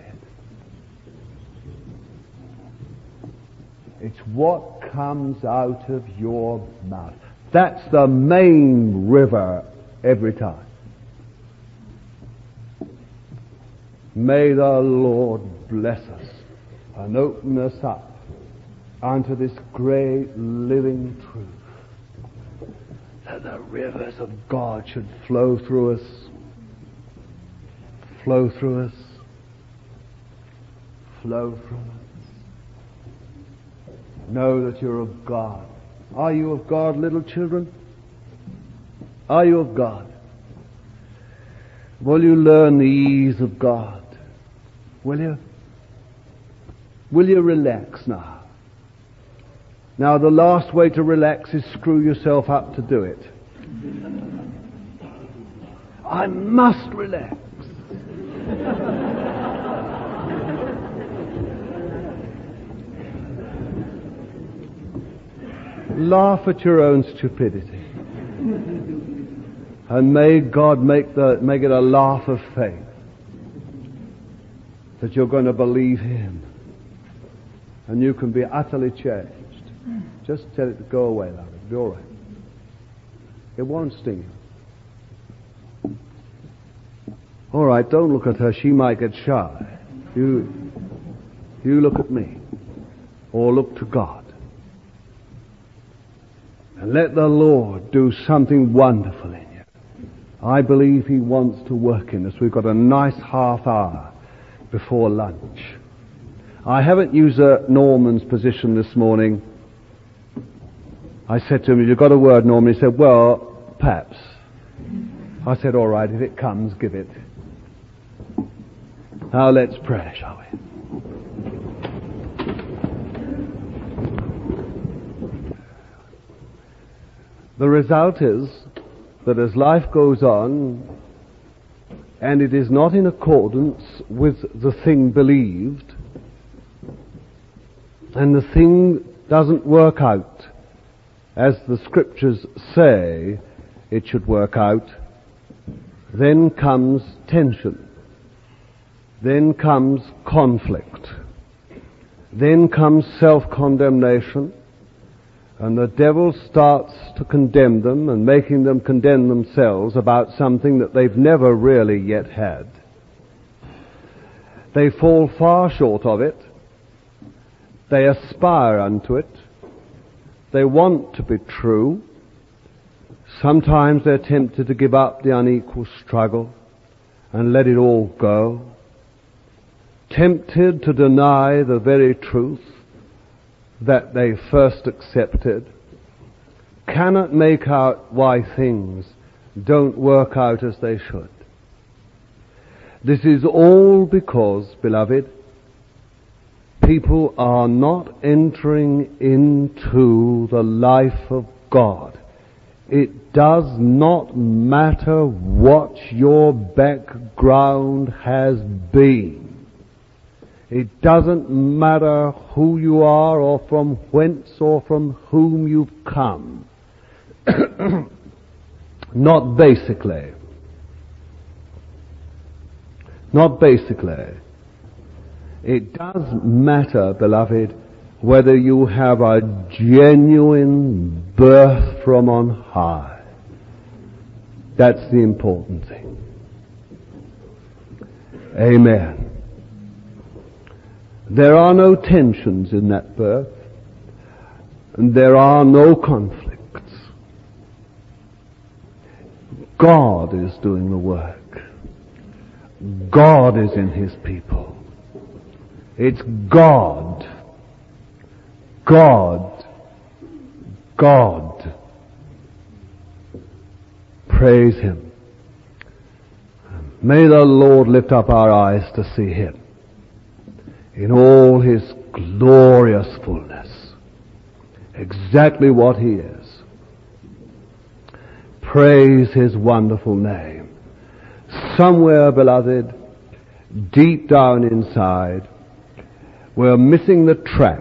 It's what comes out of your mouth. That's the main river every time. May the Lord bless us and open us up unto this great living truth, that the rivers of God should flow through us, flow through us, flow through us. Know that you're of God. Are you of God, little children? Are you of God? Will you learn the ease of God? Will you? Will you relax now? Now the last way to relax is screw yourself up to do it. I must relax. Laugh at your own stupidity. And may God make the make it a laugh of faith that you're going to believe Him. And you can be utterly changed. Just tell it to go away, love. It'll be all right. It won't sting you. All right, don't look at her. She might get shy. You, you look at me. Or look to God. And let the Lord do something wonderful in you. I believe He wants to work in us. We've got a nice half hour before lunch. I haven't used uh, Norman's position this morning. I said to him, "Have you got a word, Norman?" He said, "Well, perhaps." I said, "All right, if it comes, give it." Now let's pray, shall we? The result is that as life goes on, and it is not in accordance with the thing believed, and the thing doesn't work out as the scriptures say it should work out, then comes tension, then comes conflict, then comes self-condemnation, and the devil starts to condemn them and making them condemn themselves about something that they've never really yet had. They fall far short of it. They aspire unto it. They want to be true. Sometimes they're tempted to give up the unequal struggle and let it all go. Tempted to deny the very truth that they first accepted, cannot make out why things don't work out as they should. This is all because, beloved, people are not entering into the life of God. It does not matter what your background has been. It doesn't matter who you are or from whence or from whom you've come. Not basically. Not basically. It does matter, beloved, whether you have a genuine birth from on high. That's the important thing. Amen. There are no tensions in that birth, and there are no conflicts. God is doing the work. God is in His people. It's God. God. God. Praise Him. May the Lord lift up our eyes to see Him in all His glorious fullness, exactly what He is. Praise His wonderful name. Somewhere, beloved, deep down inside, we're missing the track,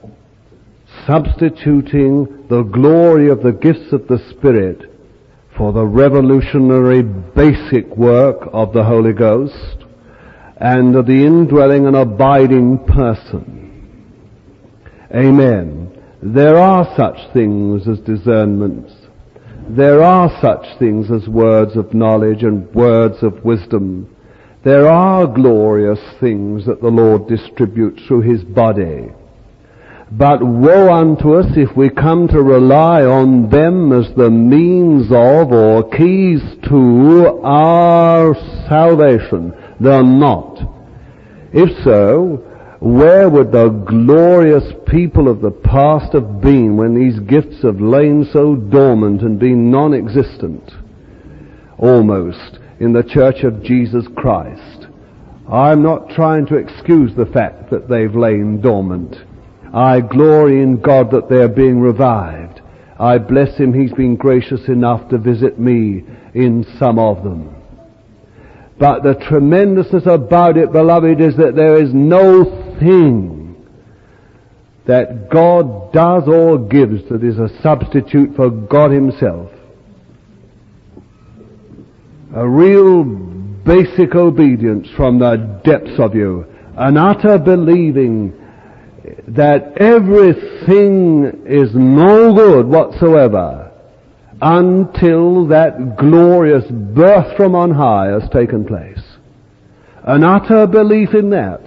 substituting the glory of the gifts of the Spirit for the revolutionary basic work of the Holy Ghost and the indwelling and abiding person. Amen. There are such things as discernments. There are such things as words of knowledge and words of wisdom. There are glorious things that the Lord distributes through His body. But woe unto us if we come to rely on them as the means of or keys to our salvation. They're not. If so, where would the glorious people of the past have been when these gifts have lain so dormant and been non-existent, almost, in the Church of Jesus Christ? I'm not trying to excuse the fact that they've lain dormant. I glory in God that they're being revived. I bless Him, He's been gracious enough to visit me in some of them. But the tremendousness about it, beloved, is that there is no thing that God does or gives that is a substitute for God Himself. A real basic obedience from the depths of you, an utter believing that everything is no good whatsoever until that glorious birth from on high has taken place. An utter belief in that.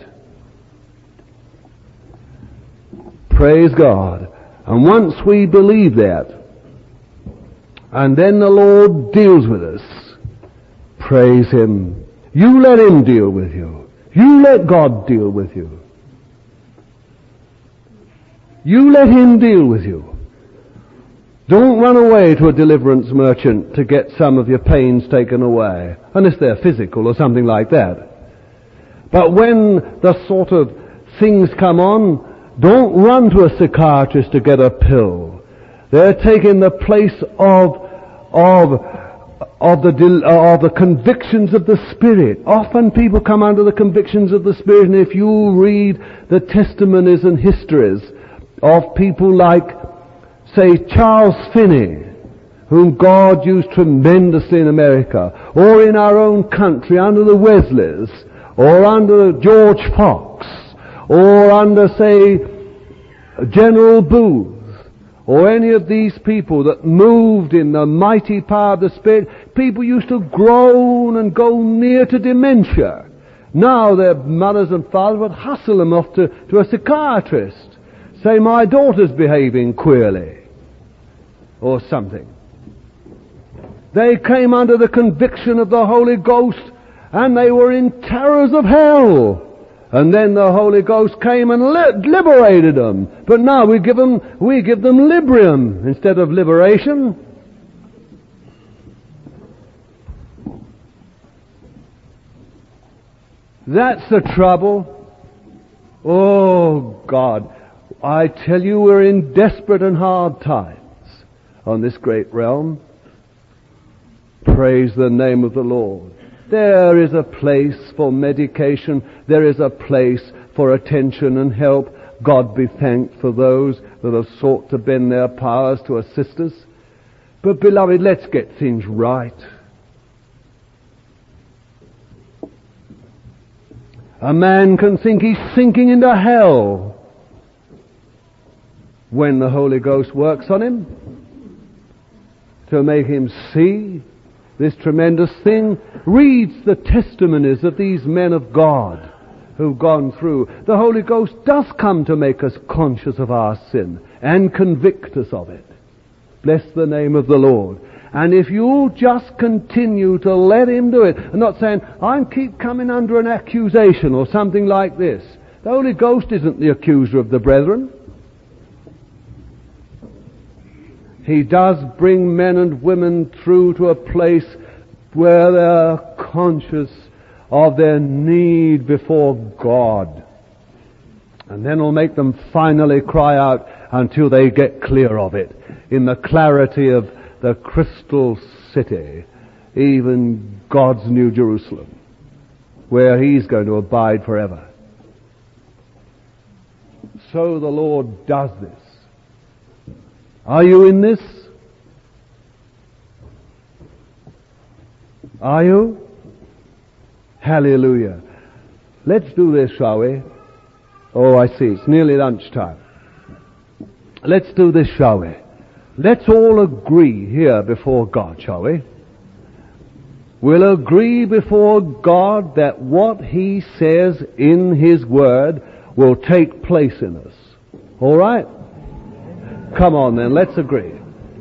Praise God. And once we believe that, and then the Lord deals with us, praise Him. You let Him deal with you. You let God deal with you. You let Him deal with you. Don't run away to a deliverance merchant to get some of your pains taken away, unless they're physical or something like that. But when the sort of things come on, don't run to a psychiatrist to get a pill. They're taking the place of, of, of the, of the convictions of the Spirit. Often people come under the convictions of the Spirit, and if you read the testimonies and histories of people like, say, Charles Finney, whom God used tremendously in America, or in our own country under the Wesleys, or under George Fox, or under, say, General Booth, or any of these people that moved in the mighty power of the Spirit, people used to groan and go near to dementia. Now their mothers and fathers would hustle them off to, to a psychiatrist. Say, my daughter's behaving queerly, or something. They came under the conviction of the Holy Ghost, and they were in terrors of hell. And then the Holy Ghost came and li- liberated them. But now we give them, we give them Librium instead of liberation. That's the trouble. Oh God, I tell you, we're in desperate and hard times on this great realm. Praise the name of the Lord. There is a place for medication. There is a place for attention and help. God be thanked for those that have sought to bend their powers to assist us. But beloved, let's get things right. A man can think he's sinking into hell when the Holy Ghost works on him to make him see this tremendous thing. Reads the testimonies of these men of God who've gone through. The Holy Ghost does come to make us conscious of our sin and convict us of it. Bless the name of the Lord. And if you'll just continue to let Him do it, and not saying, I keep coming under an accusation or something like this. The Holy Ghost isn't the accuser of the brethren. He does bring men and women through to a place where they're conscious of their need before God. And then He'll make them finally cry out until they get clear of it in the clarity of the crystal city, even God's New Jerusalem, where He's going to abide forever. So the Lord does this. Are you in this? Are you? Hallelujah. Let's do this, shall we? Oh, I see. It's nearly lunchtime. Let's do this, shall we? Let's all agree here before God, shall we? We'll agree before God that what He says in His Word will take place in us. All right? Come on then, let's agree.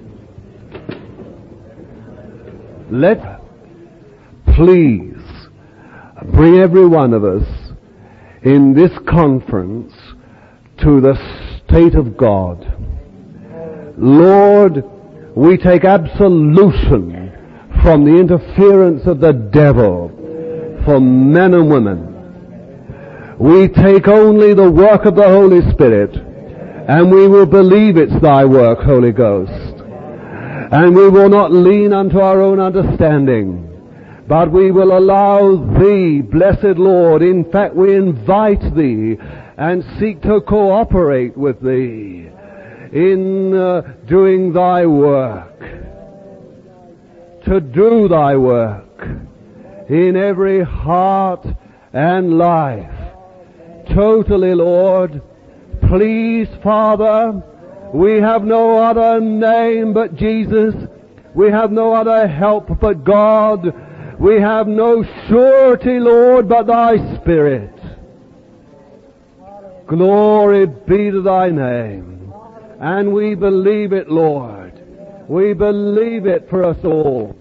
Let, please, bring every one of us in this conference to the state of God. Lord, we take absolution from the interference of the devil for men and women. We take only the work of the Holy Spirit, and we will believe it's Thy work, Holy Ghost. And we will not lean unto our own understanding, but we will allow Thee, blessed Lord, in fact we invite Thee and seek to cooperate with Thee in uh, doing Thy work, to do Thy work in every heart and life. Totally, Lord. Please, Father, we have no other name but Jesus. We have no other help but God. We have no surety, Lord, but Thy Spirit. Glory be to Thy name. And we believe it, Lord. We believe it for us all.